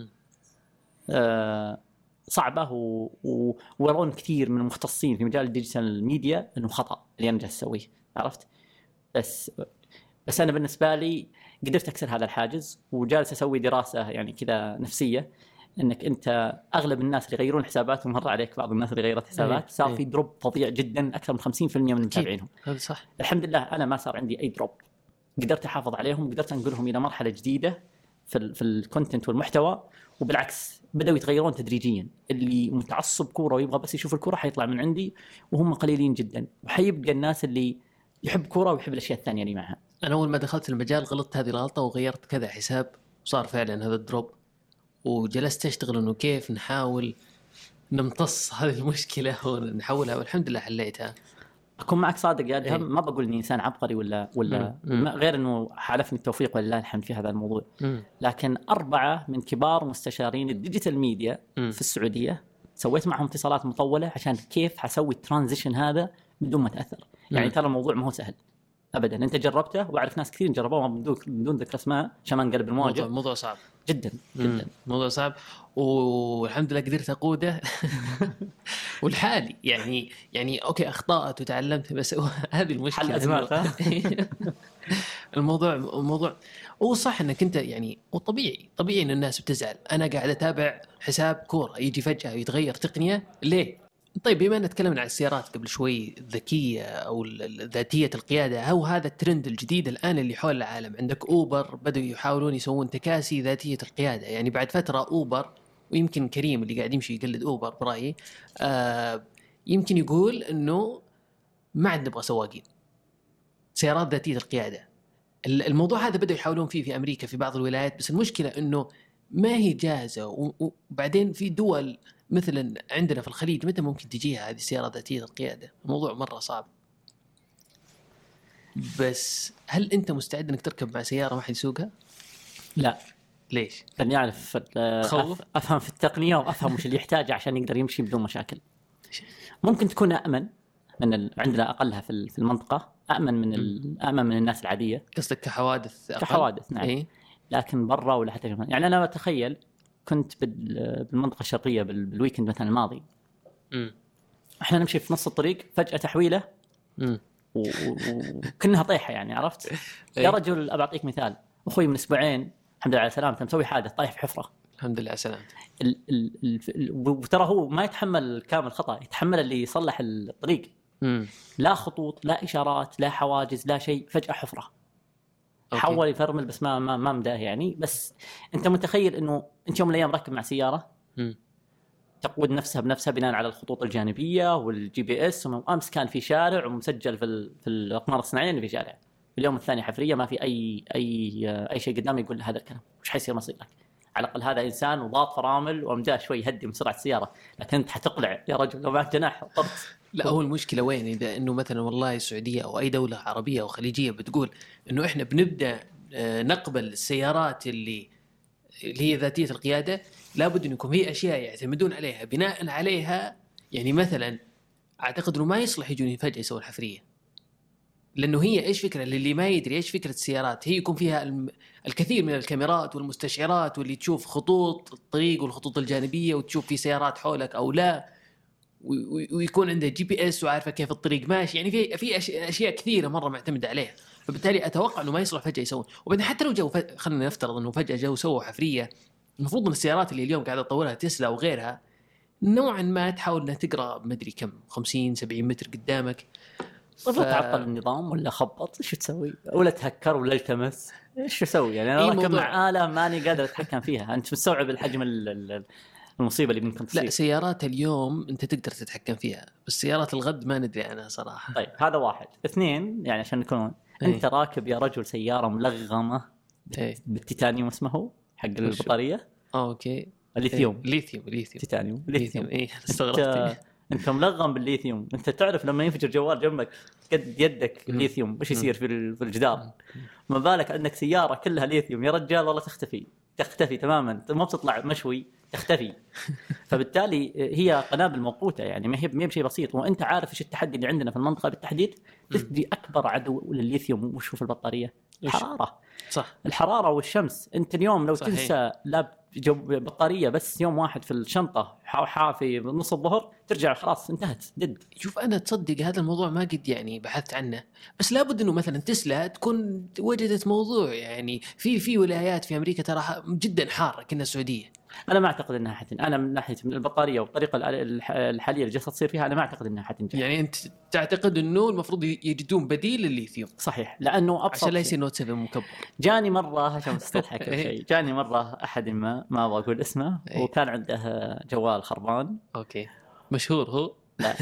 صعبه ويرون كثير من المختصين في مجال الديجيتال ميديا انه خطا اللي انا جالس اسويه، عرفت؟ بس انا بالنسبه لي قدرت اكسر هذا الحاجز، وجالس اسوي دراسه يعني كذا نفسيه، انك انت اغلب الناس اللي يغيرون حساباتهم، مر عليك بعض الناس اللي غيرت حسابات صار في دروب فظيع جدا، اكثر من 50% من متابعينهم. هذا صح. الحمد لله انا ما صار عندي اي دروب، قدرت احافظ عليهم، قدرت انقلهم الى مرحله جديده في الكونتنت والمحتوى، وبالعكس بداوا يتغيرون تدريجيا. اللي متعصب كوره ويبغى بس يشوف الكوره حيطلع من عندي، وهم قليلين جدا، وحيبقى الناس اللي يحب كوره ويحب الاشياء الثانيه اللي معها. انا اول ما دخلت المجال غلطت هذه الغلطه وغيرت كذا حساب، وصار فعلا هذا الدروب، وجلست اشتغل انه كيف نحاول نمتص هذه المشكله ونحولها، والحمد لله حليتها. اكون معك صادق يا ادهم، ما بقول اني انسان عبقري ولا غير انه حالفني التوفيق ولله الحمد في هذا الموضوع. لكن 4 من كبار مستشارين الديجيتال ميديا في السعوديه سويت معهم اتصالات مطوله عشان كيف حسوي الترانزيشن هذا بدون ما تاثر. يعني ترى الموضوع ما هو سهل ابدا، انت جربته واعرف ناس كثير جربوه بدون ذكر اسماء عشان ما نقلب المواجهه. موضوع صعب جدا جدا، موضوع صعب، والحمد لله قدرت اقوده والحالي يعني اوكي اخطات وتعلمت، بس هذه المشكله حل ازمات. الموضوع هو صح انك انت يعني، وطبيعي ان الناس بتزعل. انا قاعد اتابع حساب كوره يجي فجاه يتغير تقنيه ليه؟ طيب بما أن تكلمنا عن السيارات قبل شوي ذكية أو ذاتية القيادة، أو هذا الترند الجديد الآن اللي حول العالم، عندك أوبر بدأوا يحاولون يسوون تكاسي ذاتية القيادة. يعني بعد فترة أوبر، ويمكن كريم اللي قاعد يمشي يقلد أوبر برأيي، يمكن يقول أنه ما عاد نبغى سواقين، سيارات ذاتية القيادة. الموضوع هذا بدأوا يحاولون فيه في أمريكا في بعض الولايات، بس المشكلة أنه ما هي جاهزة، وبعدين في دول مثلا عندنا في الخليج متى ممكن تجيها هذه السيارة ذاتية القيادة؟ الموضوع مرة صعب. بس هل أنت مستعد أنك تركب مع سيارة ما حد يسوقها؟ لا. ليش؟ لأني أعرف أفهم في التقنية وأفهم وش اللي يحتاجه عشان يقدر يمشي بدون مشاكل. ممكن تكون أأمن من عندنا أقلها في المنطقة، أأمن من الناس العادية. قصدك كحوادث أقل؟ كحوادث نعم. إيه؟ لكن برا ولا حتى يعني أنا أتخيل كنت بالمنطقة الشرقية بالويكند مثلا الماضي، احنا نمشي في نص الطريق فجأة تحويلة وكنها طيحة، يعني عرفت؟ يا رجل أبعطيك مثال، أخوي من أسبوعين الحمد لله على سلامته مسوي حادث، طايح في حفرة. الحمد لله على سلامته. وترى هو ما يتحمل كامل خطأ، يتحمل اللي يصلح الطريق. لا خطوط، لا إشارات، لا حواجز، لا شيء، فجأة حفرة. حاول يفرمل بس ما مداه يعني. بس انت متخيل انه انت يوم من الايام راكب مع سياره تقود نفسها بنفسها بناء على الخطوط الجانبيه والجي بي اس، وامس كان في شارع ومسجل في الاقمار الصناعيه اللي في شارع، اليوم الثاني حفريه ما في اي شيء قدامي يقول هذا الكلام، وش حيصير مصيرك؟ على الاقل هذا انسان وضاط فرامل وامداه شوي يهدي من سرعه السياره، لكن انت حتقلع يا رجل لو معك جناح طرت. لا هو المشكلة وين؟ إذا إنه مثلا والله السعودية أو أي دولة عربية أو خليجية بتقول إنه إحنا بنبدأ نقبل السيارات اللي هي ذاتية القيادة، لابد إنه يكون في أشياء يعتمدون عليها، بناء عليها يعني مثلا أعتقد إنه ما يصلح يجون فجأة يسوون حفرية، لأنه هي إيش فكرة اللي ما يدري إيش فكرة السيارات، هي يكون فيها الكثير من الكاميرات والمستشعرات، واللي تشوف خطوط الطريق والخطوط الجانبية وتشوف في سيارات حولك أو لا، ويكون عنده جي بي اس وعارفه كيف الطريق ماشي، يعني في اشياء كثيره مره معتمده عليها. فبالتالي اتوقع انه ما يصلح فجاه يسوون. وبعدين حتى لو خلينا نفترض انه فجاه جو سووا حفريه، المفروض ان السيارات اللي اليوم قاعده تطورها تسلا وغيرها نوعا ما تحاول انها تقرا مدري كم 50 70 متر قدامك. تعطل النظام ولا خبط، ايش تسوي؟ ولا تهكر ولا التمس، ايش تسوي؟ يعني انا راكب مع آلة ماني قادر اتحكم فيها، انت مستوعب الحجم المصيبة اللي ممكن تصير. لا سيارات اليوم أنت تقدر تتحكم فيها، بس سيارات الغد ما ندري عنها صراحة. طيب هذا واحد. اثنين، يعني عشان نكون أنت راكب يا رجل سيارة ملغمة بالتيتانيوم اسمه حق البطارية. أوكي. الليثيوم. ليثيوم. تيتانيوم. إيه استغربت. انت ملغم بالليثيوم. انت تعرف لما ينفجر جوال جنبك قد يدك الليثيوم وش يصير في الجدار؟ ما بالك عندك سياره كلها ليثيوم يا رجال، والله تختفي تماما، ما بتطلع مشوي، تختفي. فبالتالي هي قنابل موقوته، يعني ما هي بشيء بسيط. وانت عارف ايش التحدي اللي عندنا في المنطقه بالتحديد؟ تدري اكبر عدو للليثيوم وش هو في البطاريه؟ الحراره. صح، الحراره والشمس. انت اليوم لو صحيح. تنسى بطاريه بس يوم واحد في الشنطه حافي نص الظهر، ترجع خلاص انتهت دد. شوف انا تصدق هذا الموضوع ما قد يعني بحثت عنه، بس لابد انه مثلا تسلا تكون وجدت موضوع. يعني في ولايات في امريكا ترى جدا حاره كنا السعوديه. انا ما اعتقد انها حتنجح. انا من ناحيه البطاريه والطريقه الحاليه اللي جالسه تصير فيها، انا ما اعتقد انها حتنجح. يعني انت تعتقد انه المفروض يجدون بديل للليثيوم؟ صحيح، لانه ابسط عشان لا يصير نوت 7 مكبر. جاني مره عشان تضحك شيء، جاني مره احد ما ابغى اقول اسمه، وكان عنده جوال خربان. اوكي، مشهور هو؟ لا.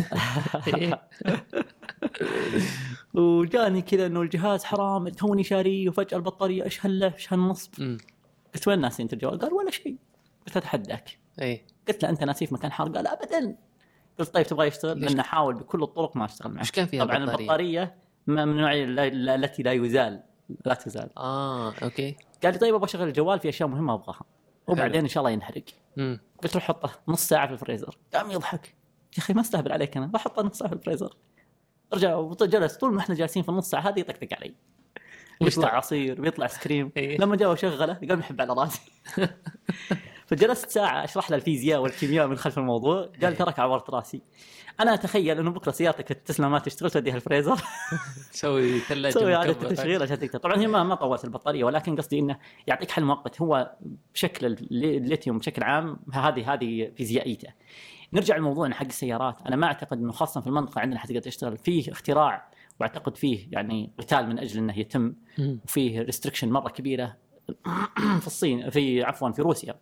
وجاني كذا انه الجهاز حرام توني شاريه، وفجاه البطاريه ايش هالنصب. قلت وين ناسي انت الجوال؟ قال ولا شيء. قلت اتحداك. قلت له انت ناسي في مكان حار؟ قال ابدا. قلت طيب تبغى يشتغل؟ لان حاول بكل الطرق ما اشتغل معه. ايش كان فيها طبعا البطاريه من النوع التي لا تزال. اوكي. قال لي طيب ابغى اشغل الجوال في اشياء مهمه ابغاها، وبعدين ان شاء الله ينحرق. قلت له حطه نص ساعه في الفريزر. قام يضحك، يا اخي ما استهبل عليك، انا بحطه نص ساعه في الفريزر. رجع وجلس طول ما احنا جالسين في النص ساعه هذه يطقطق علي، ويطلع عصير ويطلع سكريم. لما جاء وشغله قام يحب على راسي. فجلست ساعه اشرح له الفيزياء والكيمياء من خلف الموضوع. قال ترك عورت راسي. انا اتخيل انه بكره سيارتك التسلا ما تشتغل توديها الفريزر، تسوي ثلاجه تسوي عاده تشغيل عشان تقدر. طبعا هي ما طورت البطاريه، ولكن قصدي انه يعطيك حل مؤقت. هو بشكل الليثيوم بشكل عام هذه فيزيائيته. نرجع لموضوعنا حق السيارات. انا ما اعتقد انه خاصه في المنطقه عندنا حتقدر تشتغل. فيه اختراع واعتقد فيه يعني قتال من اجل انه يتم، وفيه ريستريكشن مره كبيره في الصين، في روسيا.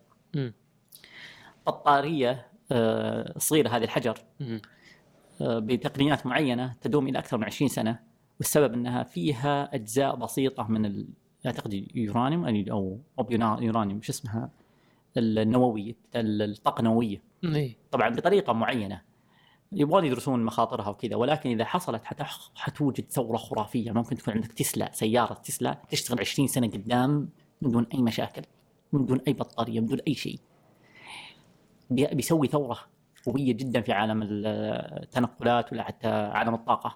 بطاريه صغيره هذه الحجر بتقنيات معينه تدوم الى اكثر من 20 سنه، والسبب انها فيها اجزاء بسيطه من اعتقد يورانيوم او يورانيوم شو اسمها النوويه، الطاقه النوويه. طبعا بطريقه معينه يبغون يدرسون مخاطرها وكذا، ولكن اذا حصلت حتوجد ثوره خرافيه. ممكن تكون عندك تسلا، سياره تسلا تشتغل 20 سنه قدام من دون اي مشاكل، من دون اي بطاريه، من دون اي شيء. بيسوي ثوره قويه جدا في عالم التنقلات ولا حتى عالم الطاقه.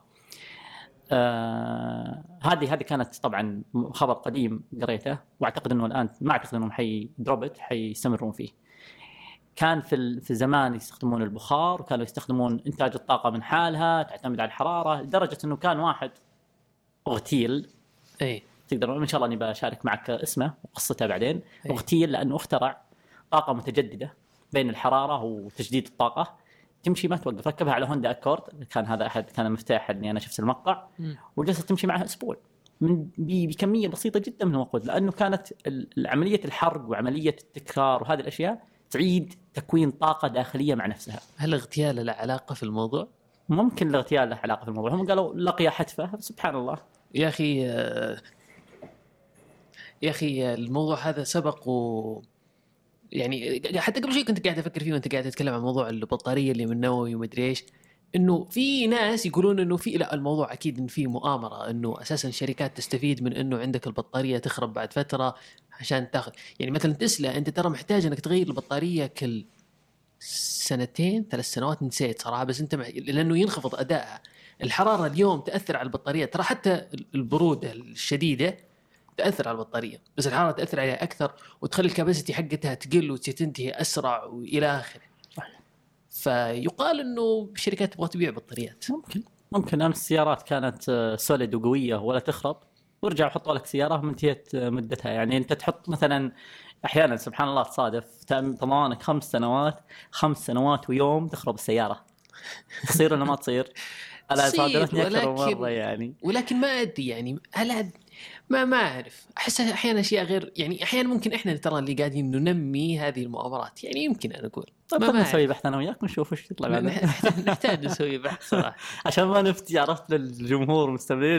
هذه كانت طبعا خبر قديم قريته، واعتقد انه الان ما اعتقد انهم حيستمرون فيه. كان في زمان يستخدمون البخار، وكانوا يستخدمون انتاج الطاقه من حالها تعتمد على الحراره، لدرجه انه كان واحد اغتيل. تقدر ان شاء الله اني بشارك معك اسمه وقصته بعدين. اغتيل لانه اخترع طاقه متجدده بين الحراره وتجديد الطاقه، تمشي ما توقف. ركبها على هوندا اكورد، كان هذا كان المفتاح اللي انا شفت المقطع، وجلست تمشي معها اسبوع بكميه بسيطه جدا من الوقود، لانه كانت عمليه الحرق وعمليه التكرار وهذه الاشياء تعيد تكوين طاقه داخليه مع نفسها. هل اغتيال له علاقه في الموضوع؟ ممكن الاغتيال له علاقه في الموضوع. هم قالوا لقي حتفه. سبحان الله يا اخي الموضوع هذا سبق يعني حتى قبل شوي كنت قاعد افكر فيه وانت قاعد تتكلم عن موضوع البطاريه اللي من نووي ومدري ايش، انه في ناس يقولون انه لا الموضوع اكيد ان في مؤامره، انه اساسا الشركات تستفيد من انه عندك البطاريه تخرب بعد فتره عشان تاخذ. يعني مثلا تسلا انت ترى محتاج انك تغير البطاريه كل 2 3 سنوات، نسيت صراحه، بس انت لانه ينخفض ادائها. الحراره اليوم تاثر على البطاريه، ترى حتى البروده الشديده تأثر على البطارية، بس الحرارة تأثر عليها أكثر وتخلي الكاباسيتي حقتها تقل وتنتهي أسرع وإلى آخره. فيقال إنه الشركات تبغى تبيع بطاريات. ممكن أمس السيارات كانت سوليد وقوية ولا تخرب، ورجعوا حطوا لك سيارة منتهية مدتها. يعني أنت تحط مثلا أحيانا سبحان الله تصادف ضمانك 5 سنوات ويوم تخرب السيارة. تصير ولا ما تصير؟ أنا صادفتني أكثر مرة يعني. ولكن ما أدري يعني هل ما أعرف، أحس أحيانا أشياء غير، يعني أحيانا ممكن إحنا ترى اللي قاعدين ننمي هذه المؤامرات، يعني يمكن أنا أقول ما نسوي بحث أنا وياك ونشوف وش يطلع معنا. نحتاج نسوي بحث صراحة عشان ما نفتي، عرفت للجمهور مستمر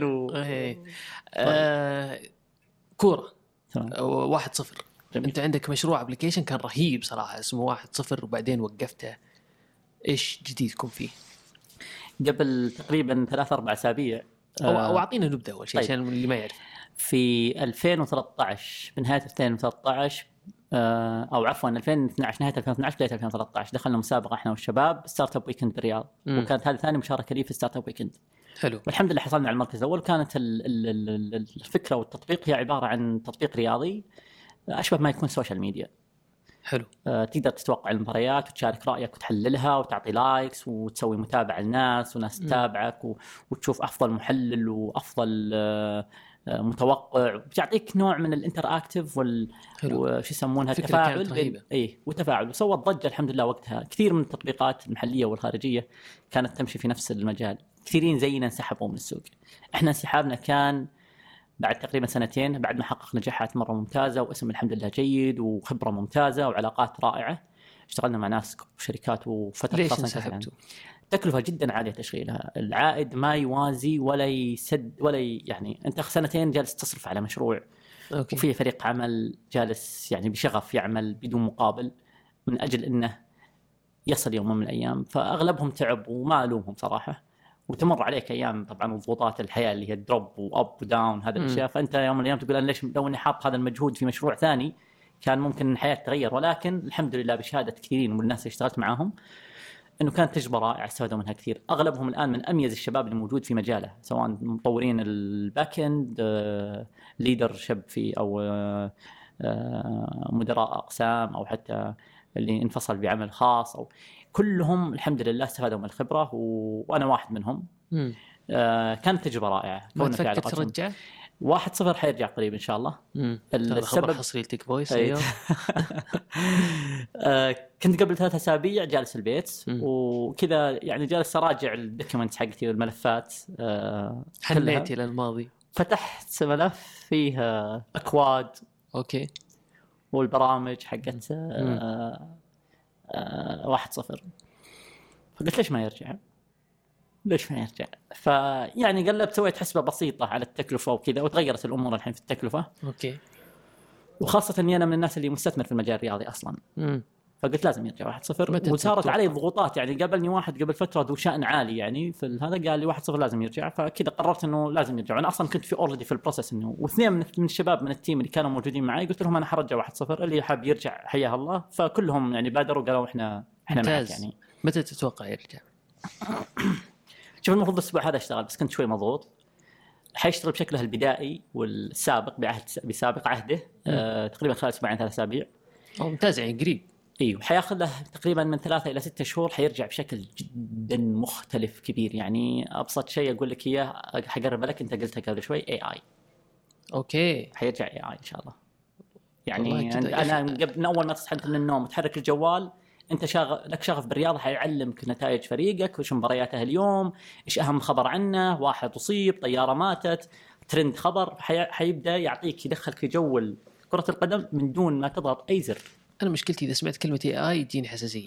كورة 1-0. أنت عندك مشروع أبليكيشن كان رهيب صراحة اسمه 1-0 وبعدين وقفته. ايش جديدكم فيه؟ قبل تقريبا 3-4 أسابيع او اعطينا نبذه اول شيء. طيب. عشان اللي ما يعرف، في 2013 بنهاية 2013 او عفوا 2012 نهايه 2012 بدايه 2013 دخلنا مسابقه احنا والشباب ستارت اب ويكند بالرياض. وكانت هذه ثاني مشاركه لي في ستارت اب ويكند. حلو. والحمد لله حصلنا على المركز الاول. كانت الفكره والتطبيق هي عباره عن تطبيق رياضي اشبه ما يكون سوشيال ميديا. حلو. تقدر تتوقع المباريات وتشارك رايك وتحللها وتعطي لايكس وتسوي متابعه للناس وناس تتابعك وتشوف افضل محلل وافضل متوقع. بتعطيك نوع من الانتراكتيف وش يسمونها التفاعل. اي وتفاعل. وسوت ضجه الحمد لله وقتها. كثير من التطبيقات المحليه والخارجيه كانت تمشي في نفس المجال. كثيرين زينا انسحبوا من السوق. احنا انسحابنا كان بعد تقريبا 2 بعد ما حقق نجاحات مره ممتازه واسم الحمد لله جيد وخبره ممتازه وعلاقات رائعه. اشتغلنا مع ناس وشركات وفتره. ليش انسحبتوا؟ تكلفة جدا عالية تشغيلها. العائد ما يوازي ولا يسد ولا يعني أنت 2 جالس تصرف على مشروع. أوكي. وفي فريق عمل جالس يعني بشغف يعمل بدون مقابل من أجل أنه يصل يوم من الأيام. فأغلبهم تعب وما ألومهم صراحة. وتمر عليك أيام طبعا وضغوطات الحياة اللي هي الدروب وأب وداون هذا الأشياء. فأنت يوم من الأيام تقول أنا ليش لو إني حاط هذا المجهود في مشروع ثاني كان ممكن الحياة تتغير. ولكن الحمد لله بشهادة كثيرين من الناس اللي اشتغلت معاهم انه كانت تجربه رائعه استفادوا منها كثير. اغلبهم الان من اميز الشباب اللي موجود في مجاله سواء مطورين الباك اند ليدر شيب في او مدراء اقسام او حتى اللي انفصل بعمل خاص او كلهم الحمد لله استفادوا من الخبره وانا واحد منهم. كانت تجربه رائعه. ما تفكر ترجع؟ 1-0 حيرجع قريب ان شاء الله. السبب حصري تيك فويس. ايوه. كنت قبل 3 أسابيع جالس البيت وكذا يعني جالس اراجع الدوكيومنتس حقتي والملفات. حنيت الى الماضي. فتحت ملف فيه اكواد. اوكي. والبرامج حقت 1-0. فقلت ليش ما يرجع؟ فيعني قلبت سويت حسبة بسيطة على التكلفة وكذا وتغيرت الأمور الحين في التكلفة. أوكي. وخاصة أني أنا من الناس اللي مستثمر في المجال الرياضي أصلاً. فقلت لازم يرجع 1-0. وصارت علي ضغوطات يعني قابلني واحد قبل فترة ذو شأن عالي يعني في هذا قال لي 1-0 لازم يرجع. فكذا قررت إنه لازم يرجع. أنا أصلاً كنت في أوريدي في البروسيس إنه واثنين من الشباب من التيم اللي كانوا موجودين معي قلت لهم أنا حرجع 1-0 اللي حاب يرجع حياه الله. فكلهم يعني بادروا قالوا إحنا معك يعني. متى تتوقع يرجع؟ شوف المفروض الأسبوع هذا اشتغل بس كنت شوي مضغوط. حيشتغل بشكله البدائي والسابق بسابق عهده تقريبا خلال 2-3 أسابيع. ممتاز يعني قريب. ايوه حياخذ له تقريبا من 3 إلى 6 شهور. حيرجع بشكل جدا مختلف كبير. يعني ابسط شيء اقول لك اياه حقرب لك انت قلتها قبل شوي AI. اوكي. حيرجع AI ان شاء الله. يعني انا قبل من اول ما تصحى من النوم وتحرك الجوال انت لك شغف بالرياضه. حيعلمك نتائج فريقك وش مبارياته اليوم ايش اهم خبر عنه واحد اصيب طياره ماتت ترند خبر. حيبدا يعطيك يدخلك في جو كره القدم من دون ما تضغط اي زر. انا مشكلتي اذا سمعت كلمه AI يجيني حساسيه.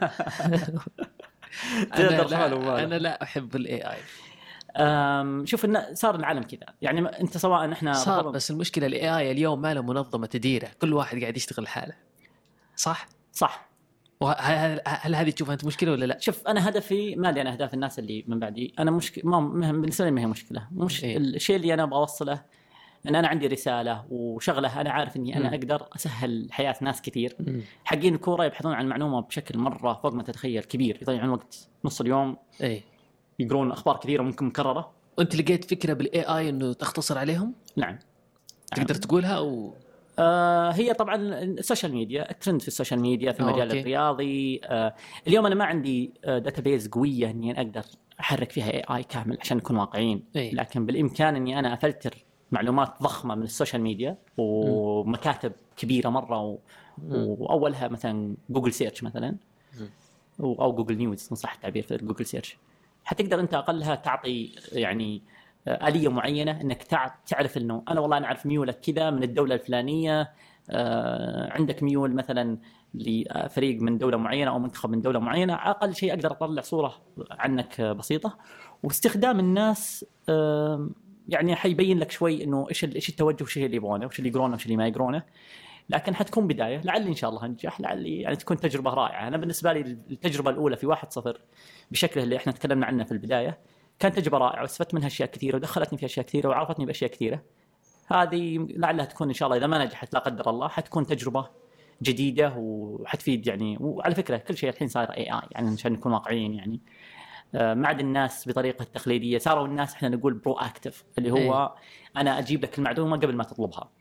انا لا احب الAI. شوف إن صار العالم كذا يعني انت سواء احنا صار بس المشكله الAI اليوم ما له منظمه تديره. كل واحد قاعد يشتغل حاله. صح. هل هذه تشوفها انت مشكله ولا لا؟ شوف انا هدفي ما ادري انا اهداف الناس اللي من بعدي. انا بالنسبه لي ما هي مشكله. الشيء اللي انا بوصله ان انا عندي رساله وشغله انا عارف اني انا اقدر اسهل حياه ناس كثير. حقين الكوره يبحثون عن معلومه بشكل مره فوق ما تتخيل كبير. يضيعون وقت نص اليوم يقرون اخبار كثيره ممكن مكرره. وانت لقيت فكره بالAI انه تختصر عليهم؟ نعم. تقدر تقولها او هي طبعا السوشيال ميديا الترند في السوشيال ميديا في المجال الرياضي. اليوم انا ما عندي داتابيز قويه اني اقدر احرك فيها AI كامل عشان نكون واقعيين. لكن بالامكان اني انا افلتر معلومات ضخمه من السوشيال ميديا ومكاتب كبيره مره واولها مثلا جوجل سيرش مثلا او جوجل نيوز ان صح التعبير في جوجل سيرش. حتقدر انت اقلها تعطي يعني آلية معينة انك تعرف انه انا والله انا اعرف ميولك كذا من الدولة الفلانية. عندك ميول مثلا لفريق من دولة معينة او منتخب من دولة معينة. اقل شيء اقدر اطلع صورة عنك بسيطة. واستخدام الناس يعني حيبين لك شوي انه ايش التوجه وش اللي يبغونه وش اللي يقرونه وش اللي ما يقرونه. لكن حتكون بدايه، لعل ان شاء الله ننجح، لعل يعني تكون تجربه رائعه. انا بالنسبه لي التجربه الاولى في 1.0 بشكله اللي احنا تكلمنا عنه في البدايه كانت تجربه رائعه، واستفدت منها اشياء كثيره ودخلتني في اشياء كثيره وعرفتني باشياء كثيره. هذه لعلها تكون ان شاء الله اذا ما نجحت لا قدر الله حتكون تجربه جديده وحتفيد يعني. وعلى فكره كل شيء الحين صاير اي يعني عشان نكون واقعيين يعني ما عاد الناس بطريقه تقليديه، صاروا الناس احنا نقول برو اكتف اللي هو انا اجيب لك المعلومه قبل ما تطلبها.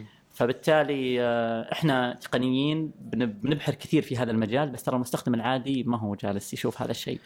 فبالتالي احنا تقنيين بنبحر كثير في هذا المجال، بس ترى المستخدم العادي ما هو جالس يشوف هذا الشيء.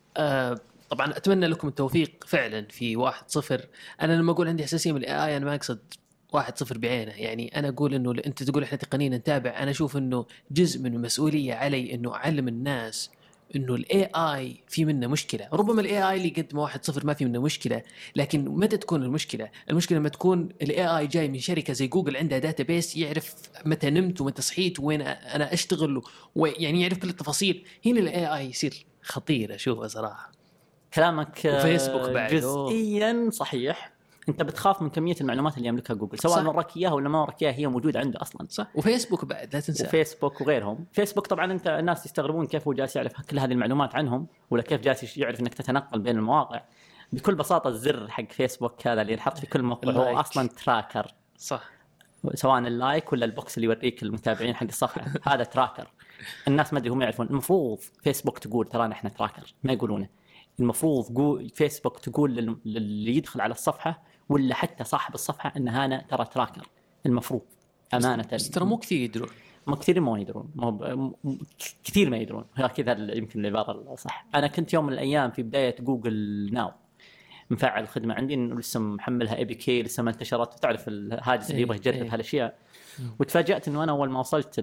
طبعا اتمنى لكم التوفيق فعلا في 1.0. انا لما اقول عندي حساسيه من الاي انا ما اقصد 1.0 بعينه، يعني انا اقول انه انت تقول احنا تقنيين نتابع، انا اشوف انه جزء من المسؤوليه علي انه اعلم الناس انه الاي اي في منه مشكله. ربما الاي اي اللي قد 1.0 ما في منه مشكله، لكن متى تكون المشكله لما تكون الاي اي جاي من شركه زي جوجل عندها داتابيس يعرف متى نمت ومتى صحيت وين انا اشتغل ويعني يعرف كل التفاصيل. هنا الاي اي يصير خطير اشوفه صراحه. كلامك وفيسبوك بعد جزئيا صحيح. انت بتخاف من كميه المعلومات اللي يملكها جوجل، سواء وراك اياها ولا ما وراك اياها هي موجوده عنده اصلا. صح. وفيسبوك بعد لا تنسى، وفيسبوك وغيرهم. فيسبوك طبعا انت الناس يستغربون كيف هو جالس يعرف كل هذه المعلومات عنهم، ولا كيف جالس يعرف انك تتنقل بين المواقع. بكل بساطه الزر حق فيسبوك هذا اللي ينحط في كل موقع هو اصلا تراكر. صح. سواء اللايك ولا البوكس اللي يوريك المتابعين حق الصفحه هذا تراكر. الناس ما ادري هم يعرفون. المفروض فيسبوك تقول ترى احنا تراكر، ما يقولونه. المفروض فيسبوك تقول للي يدخل على الصفحه ولا حتى صاحب الصفحه ان انا ترى تراكر. المفروض امانه. بس ترى مو كثير يدرون. ما كثير ما يدرون، كثير ما يدرون. كذا يمكن العباره الصح. انا كنت يوم من الايام في بدايه جوجل ناو مفعل الخدمه عندي، انه لسه محملها اي بي كي، لسه ما انتشرت، وتعرف الهاجس اللي يبغى يجرب هالاشياء. وتفاجات انه انا اول ما وصلت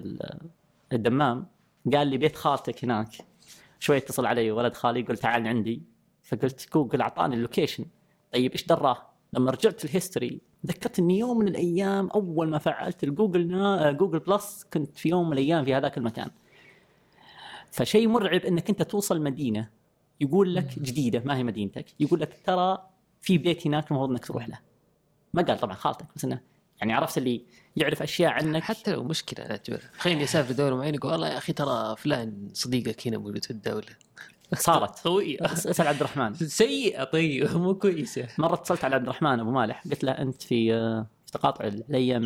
الدمام قال لي بيت خالتك هناك. شوي اتصل علي ولد خالي يقول تعال عندي، فقلت جوجل اعطاني اللوكيشن. طيب ايش دراه؟ لما رجعت الهيستوري ذكرت اني يوم من الايام اول ما فعلت جوجل بلس كنت في يوم من الايام في هذاك المكان. فشيء مرعب انك انت توصل مدينه يقول لك جديده ما هي مدينتك، يقول لك ترى في بيت هناك المفروض انك تروح له. ما قال طبعا خالتك، بس انه يعني عرفت اللي يعرف اشياء عنك. حتى لو مشكله اعتبر خليني اسافر دوله معينه يقول والله يا اخي ترى فلان صديقك هنا موجود في الدوله. صارت قويه. اسال عبد الرحمن. سيئه. طيب مو كويسه. مره اتصلت على عبد الرحمن ابو مالح قلت له انت في تقاطع علي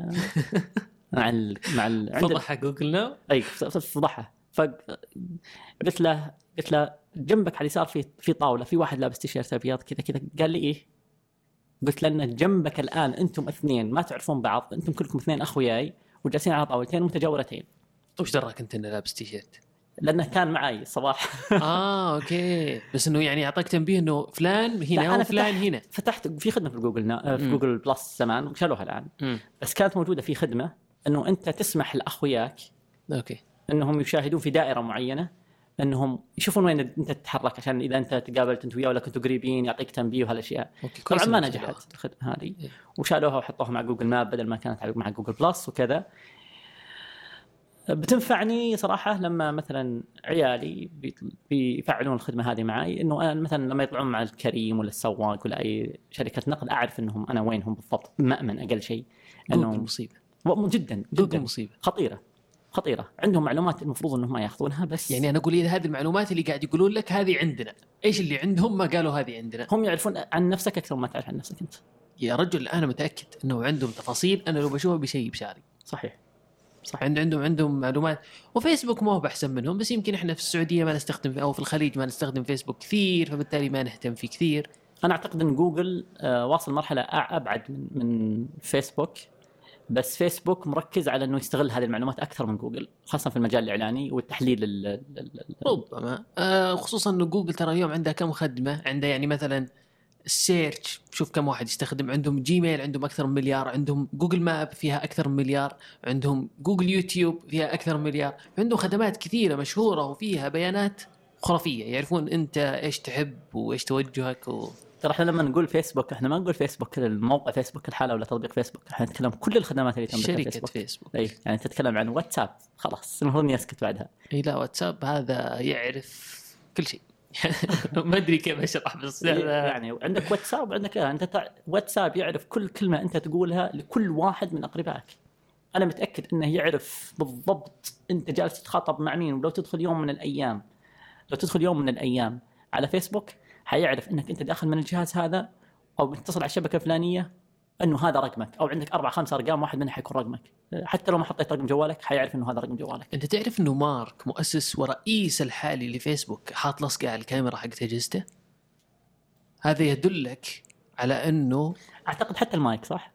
مع فضحها جوجل ناو. اي فضحها. فقلت له جنبك على اليسار في طاوله في واحد لابس تيشيرت ابيض كذا. قال لي ايه؟ قلت له ان جنبك الان انتم اثنين ما تعرفون بعض، انتم كلكم اثنين اخوياي وجالسين على طاولتين متجاورتين. وش دراك انت انه لابس تيشيرت؟ لانه كان معي الصباح. اوكي. بس انه يعني اعطاك تنبيه انه فلان هنا وفلان هنا. فتحت في خدمه في جوجل بلس زمان وشالوها الان. بس كانت موجوده في خدمه انه انت تسمح لاخوياك اوكي انهم يشاهدون في دائره معينه، انهم يشوفون وين انت تتحرك، عشان اذا انت تقابلت انت وياه ولا كنتوا قريبين يعطيك تنبيه وهالاشياء. طبعا ما نجحت الخدمه هذه وشالوها وحطوها مع جوجل ماب بدل ما كانت مع جوجل بلس وكذا. بتنفعني صراحه لما مثلا عيالي بيفعلون الخدمه هذه معي، انه انا مثلا لما يطلعون مع الكريم ولا السواق ولا اي شركه نقل اعرف انهم انا وينهم بالضبط، مأمن اقل شيء. انه مصيبه جدا مصيبه خطيره. عندهم معلومات المفروض انهم ما ياخذونها. بس يعني انا اقول لي هذه المعلومات اللي قاعد يقولون لك هذه عندنا، ايش اللي عندهم ما قالوا هذه عندنا؟ هم يعرفون عن نفسك اكثر ما تعرف عن نفسك انت. يا رجل انا متاكد انه عندهم تفاصيل انا لو بشوفها بشيء بشاري. صحيح. عندهم معلومات. وفيسبوك ما هو احسن منهم، بس يمكن احنا في السعوديه ما نستخدم او في الخليج ما نستخدم فيسبوك كثير، فبالتالي ما نهتم فيه كثير. انا اعتقد ان جوجل واصل مرحله ابعد من فيسبوك، بس فيسبوك مركز على انه يستغل هذه المعلومات اكثر من جوجل، خاصه في المجال الاعلاني والتحليل ربما خصوصا انه جوجل ترى اليوم عندها كم خدمه، عندها يعني مثلا السيرش، شوف كم واحد يستخدم، عندهم جيميل عندهم اكثر من مليار، عندهم جوجل ماب فيها اكثر من مليار، عندهم جوجل يوتيوب فيها اكثر من مليار، عندهم خدمات كثيره مشهوره وفيها بيانات خرافيه، يعرفون انت ايش تحب وايش توجهك ترى احنا لما نقول فيسبوك احنا ما نقول فيسبوك الموقع فيسبوك الحالة ولا تطبيق فيسبوك، احنا نتكلم كل الخدمات اللي تملكها فيسبوك. اي يعني تتكلم عن واتساب خلاص المفروض اني اسكت بعدها. اي لا واتساب هذا يعرف كل شيء. ما ادري كيف اشرح بس يعني عندك واتساب، عندك انت واتساب يعرف كل كلمة انت تقولها لكل واحد من اقربائك. انا متاكد انه يعرف بالضبط انت جالس تتخاطب مع مين. ولو تدخل يوم من الايام على فيسبوك حيعرف انك انت داخل من الجهاز هذا او متصل على الشبكه الفلانيه، انه هذا رقمك، او عندك 4-5 ارقام واحد منها حيكون رقمك. حتى لو ما حطيت رقم جوالك حيعرف انه هذا رقم جوالك. انت تعرف انه مارك مؤسس ورئيس الحالي لفيسبوك حاط لصقه على الكاميرا حقت اجهزته؟ هذا يدلك على انه اعتقد حتى المايك صح.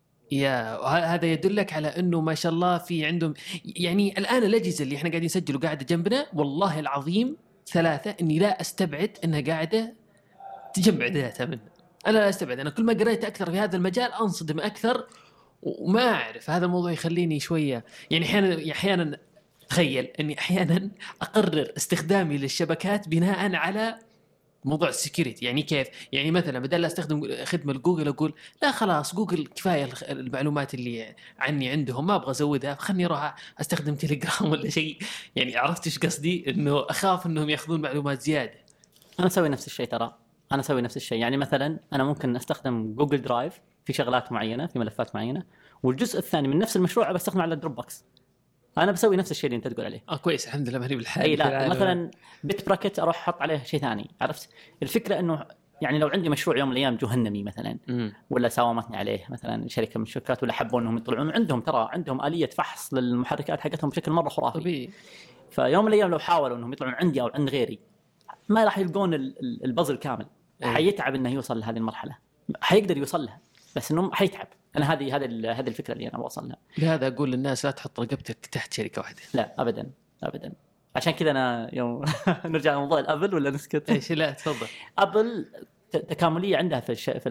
هذا يدلك على انه ما شاء الله في عندهم. يعني الان الاجهزه اللي احنا قاعدين نسجل وقاعده جنبنا والله العظيم 3 اني لا استبعد انها قاعده تجمع داتا منه. انا لا استبعد. انا كل ما قريت اكثر في هذا المجال انصدم اكثر وما اعرف. هذا الموضوع يخليني شويه يعني احيانا تخيل اني احيانا اقرر استخدامي للشبكات بناء على موضوع السكيورتي. يعني كيف؟ يعني مثلا بدل لا استخدم خدمه جوجل اقول لا خلاص جوجل كفايه المعلومات اللي عني عندهم ما ابغى ازودها، خلني اروح استخدم تيليجرام ولا شيء. يعني عرفت ايش قصدي؟ انه اخاف انهم ياخذون معلومات زياده. انا اسوي نفس الشيء ترى. انا اسوي نفس الشيء. يعني مثلا انا ممكن استخدم جوجل درايف في شغلات معينه في ملفات معينه، والجزء الثاني من نفس المشروع بستخدمه على دروب بوكس. انا بسوي نفس الشيء اللي انت تقول عليه. كويس الحمد لله ماني بالحال. اي لا مثلا بيت براكت اروح احط عليه شيء ثاني. عرفت الفكره؟ انه يعني لو عندي مشروع يوم من الايام جهنمي مثلا ولا ساومتني عليه مثلا شركه من الشركات ولا حبوا انهم يطلعون عندهم، ترى عندهم اليه فحص للمحركات حقتهم بشكل مره خرافي طبيعي. فيوم من الايام لو حاولوا انهم يطلعون عندي او عند غيري ما راح يلقون البازل كامل. حيتعب انه يوصل لهذه المرحله. حيقدر يوصل لها بس انه حيتعب. انا هذه الفكره اللي انا بوصل لها. لهذا اقول للناس لا تحط رقبتك تحت شركه واحده. لا ابدا. عشان كذا انا يوم نرجع لموضوع الابل ولا نسكت؟ ايش؟ لا تفضل. ابل تكامليه عندها في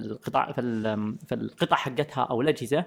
القطع حقتها او الاجهزه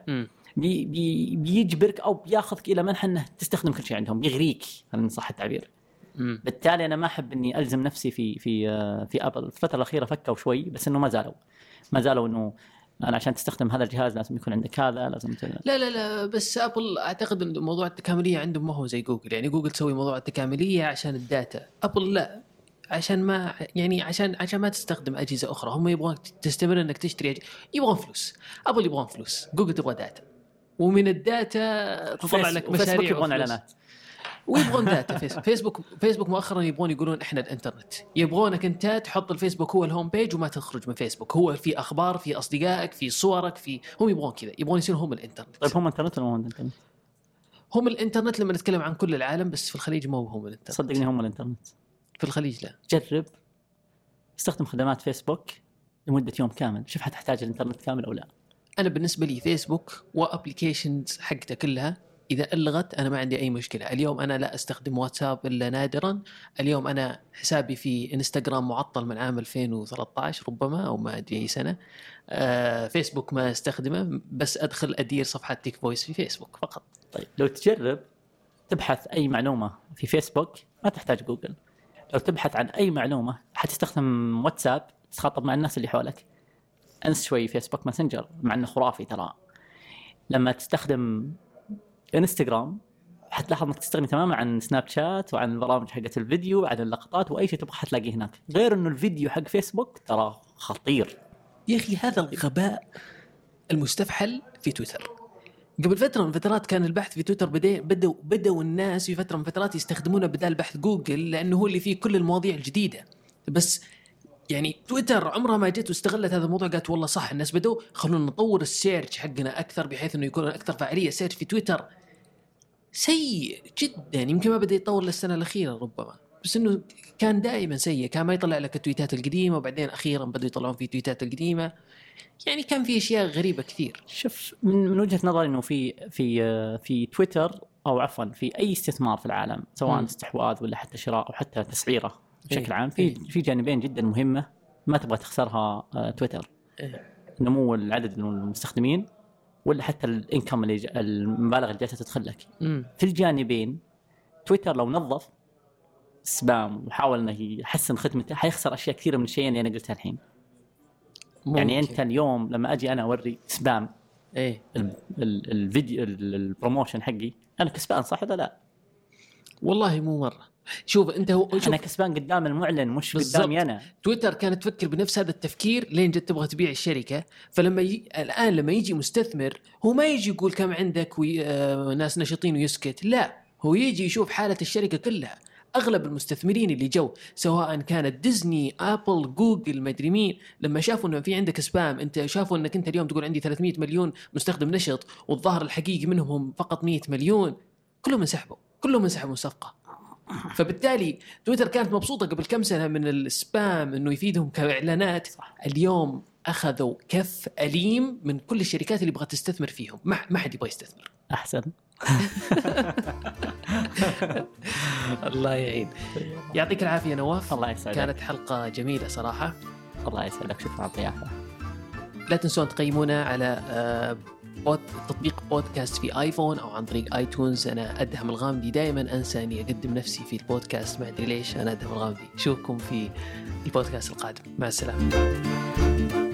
بيجبرك او بياخذك الى منحى انه تستخدم كل شيء عندهم، بيغريك ان صح التعبير. بالتالي انا ما احب اني الزم نفسي في ابل. الفتره الاخيره فكوا شوي بس انه ما زالوا انه انا عشان تستخدم هذا الجهاز لازم يكون عندك هذا لازم لا بس ابل اعتقد ان موضوع التكامليه عندهم ما هو زي جوجل. يعني جوجل تسوي موضوع التكامليه عشان الداتا، ابل لا عشان ما يعني عشان ما تستخدم اجهزه اخرى. هم يبغون تستمر انك تشتري يبغون فلوس. ابل يبغون فلوس، جوجل تبغى داتا، ومن الداتا تطلع لك مشاريع. يبغون اعلانات ويبغون داتا. فيسبوك مؤخرا يبغون يقولون احنا الانترنت. يبغونك انت تحط الفيسبوك هو الهوم بيج وما تخرج من فيسبوك. هو في اخبار، في اصدقائك، في صورك، هم يبغون كذا، يبغون يصيرون هم الانترنت. طيب هم انترنت ولا هم الانترنت؟ هم الانترنت لما نتكلم عن كل العالم، بس في الخليج ما هم الانترنت. صدقني هم الانترنت. في الخليج لا. جرب استخدم خدمات فيسبوك لمده يوم كامل، شوف هتحتاج الانترنت كامل او لا. انا بالنسبه لي فيسبوك وابليكيشنز حقته كلها إذا ألغت أنا ما عندي أي مشكلة. اليوم أنا لا أستخدم واتساب إلا نادرا. اليوم أنا حسابي في إنستغرام معطل من عام 2013 ربما أو ما أدري أي سنة. فيسبوك ما أستخدمه، بس أدخل أدير صفحة تيك فويس في فيسبوك فقط. طيب لو تجرب تبحث أي معلومة في فيسبوك ما تحتاج جوجل. لو تبحث عن أي معلومة حتستخدم واتساب تخاطب مع الناس اللي حولك، أنس شوي فيسبوك ماسنجر مع أنه خرافي ترى. لما تستخدم انستغرام حتلاحظ انك تستغني تماما عن سناب شات وعن البرامج حقت الفيديو وعن اللقطات واي شيء تبغى حتلاقيه هناك. غير انه الفيديو حق فيسبوك ترى خطير يا اخي. هذا الغباء المستفحل في تويتر. قبل فتره من فترات كان البحث في تويتر بدأوا الناس في فتره من فترات يستخدمونه بدال بحث جوجل لانه هو اللي فيه كل المواضيع الجديده. بس يعني تويتر عمرها ما جت واستغلت هذا الموضوع، قالت والله صح الناس بدوا خلونا نطور السيرش حقنا اكثر بحيث انه يكون اكثر فعاليه. السيرش في تويتر سيء جدا، يمكن ما بدأ يتطور للسنة الأخيرة ربما، بس إنه كان دائما سيء. كان ما يطلع لك التويتات القديمة وبعدين أخيرا بدأوا يطلعون في تويتات القديمة. يعني كان في أشياء غريبة كثير. شوف من وجهة نظري إنه في تويتر أو عفوا في أي استثمار في العالم سواء استحواذ ولا حتى شراء أو حتى تسعيرة بشكل عام في جانبين جدا مهمة ما تبغى تخسرها. تويتر نمو العدد المستخدمين ولا حتى الانكم اللي المبالغ اللي جالسه تدخل لك. في الجانبين تويتر لو نظف سبام وحاول انه يحسن خدمته حيخسر اشياء كثيره من الشيء اللي انا قلتها الحين. يعني انت اليوم لما اجي انا اوري سبام الفيديو البروموشن حقي انا كسبان صح ولا لا؟ والله مو مره. شوف انت انا كسبان قدام المعلن مش بالضبط. قدامي انا. تويتر كانت تفكر بنفس هذا التفكير لين جت تبغى تبيع الشركه. فلما الان لما يجي مستثمر هو ما يجي يقول كم عندك ناس نشيطين ويسكت، لا هو يجي يشوف حاله الشركه كلها. اغلب المستثمرين اللي جو سواء كانت ديزني، ابل، جوجل، ما ادري مين، لما شافوا انه في عندك سبام، انت شافوا انك انت اليوم تقول عندي 300 مليون مستخدم نشط والظاهر الحقيقي منهم فقط 100 مليون، كلهم انسحبوا الصفقه. فبالتالي تويتر كانت مبسوطة قبل كم سنة من السبام إنه يفيدهم كإعلانات. اليوم أخذوا كف أليم من كل الشركات اللي يبغى تستثمر فيهم. ما حد يبغى يستثمر. أحسن. الله يعين. يعطيك العافية نواف. الله يسعدك. كانت حلقة جميلة صراحة. الله يسعدك. شكرا على الضيافة. لا تنسون تقيمونا على تطبيق بودكاست في آيفون أو عن طريق آيتونز. أنا أدهم الغامدي، دائما أنسى أني أقدم نفسي في البودكاست، ما أدري ليش. أنا أدهم الغامدي. أشوفكم في البودكاست القادم. مع السلامة.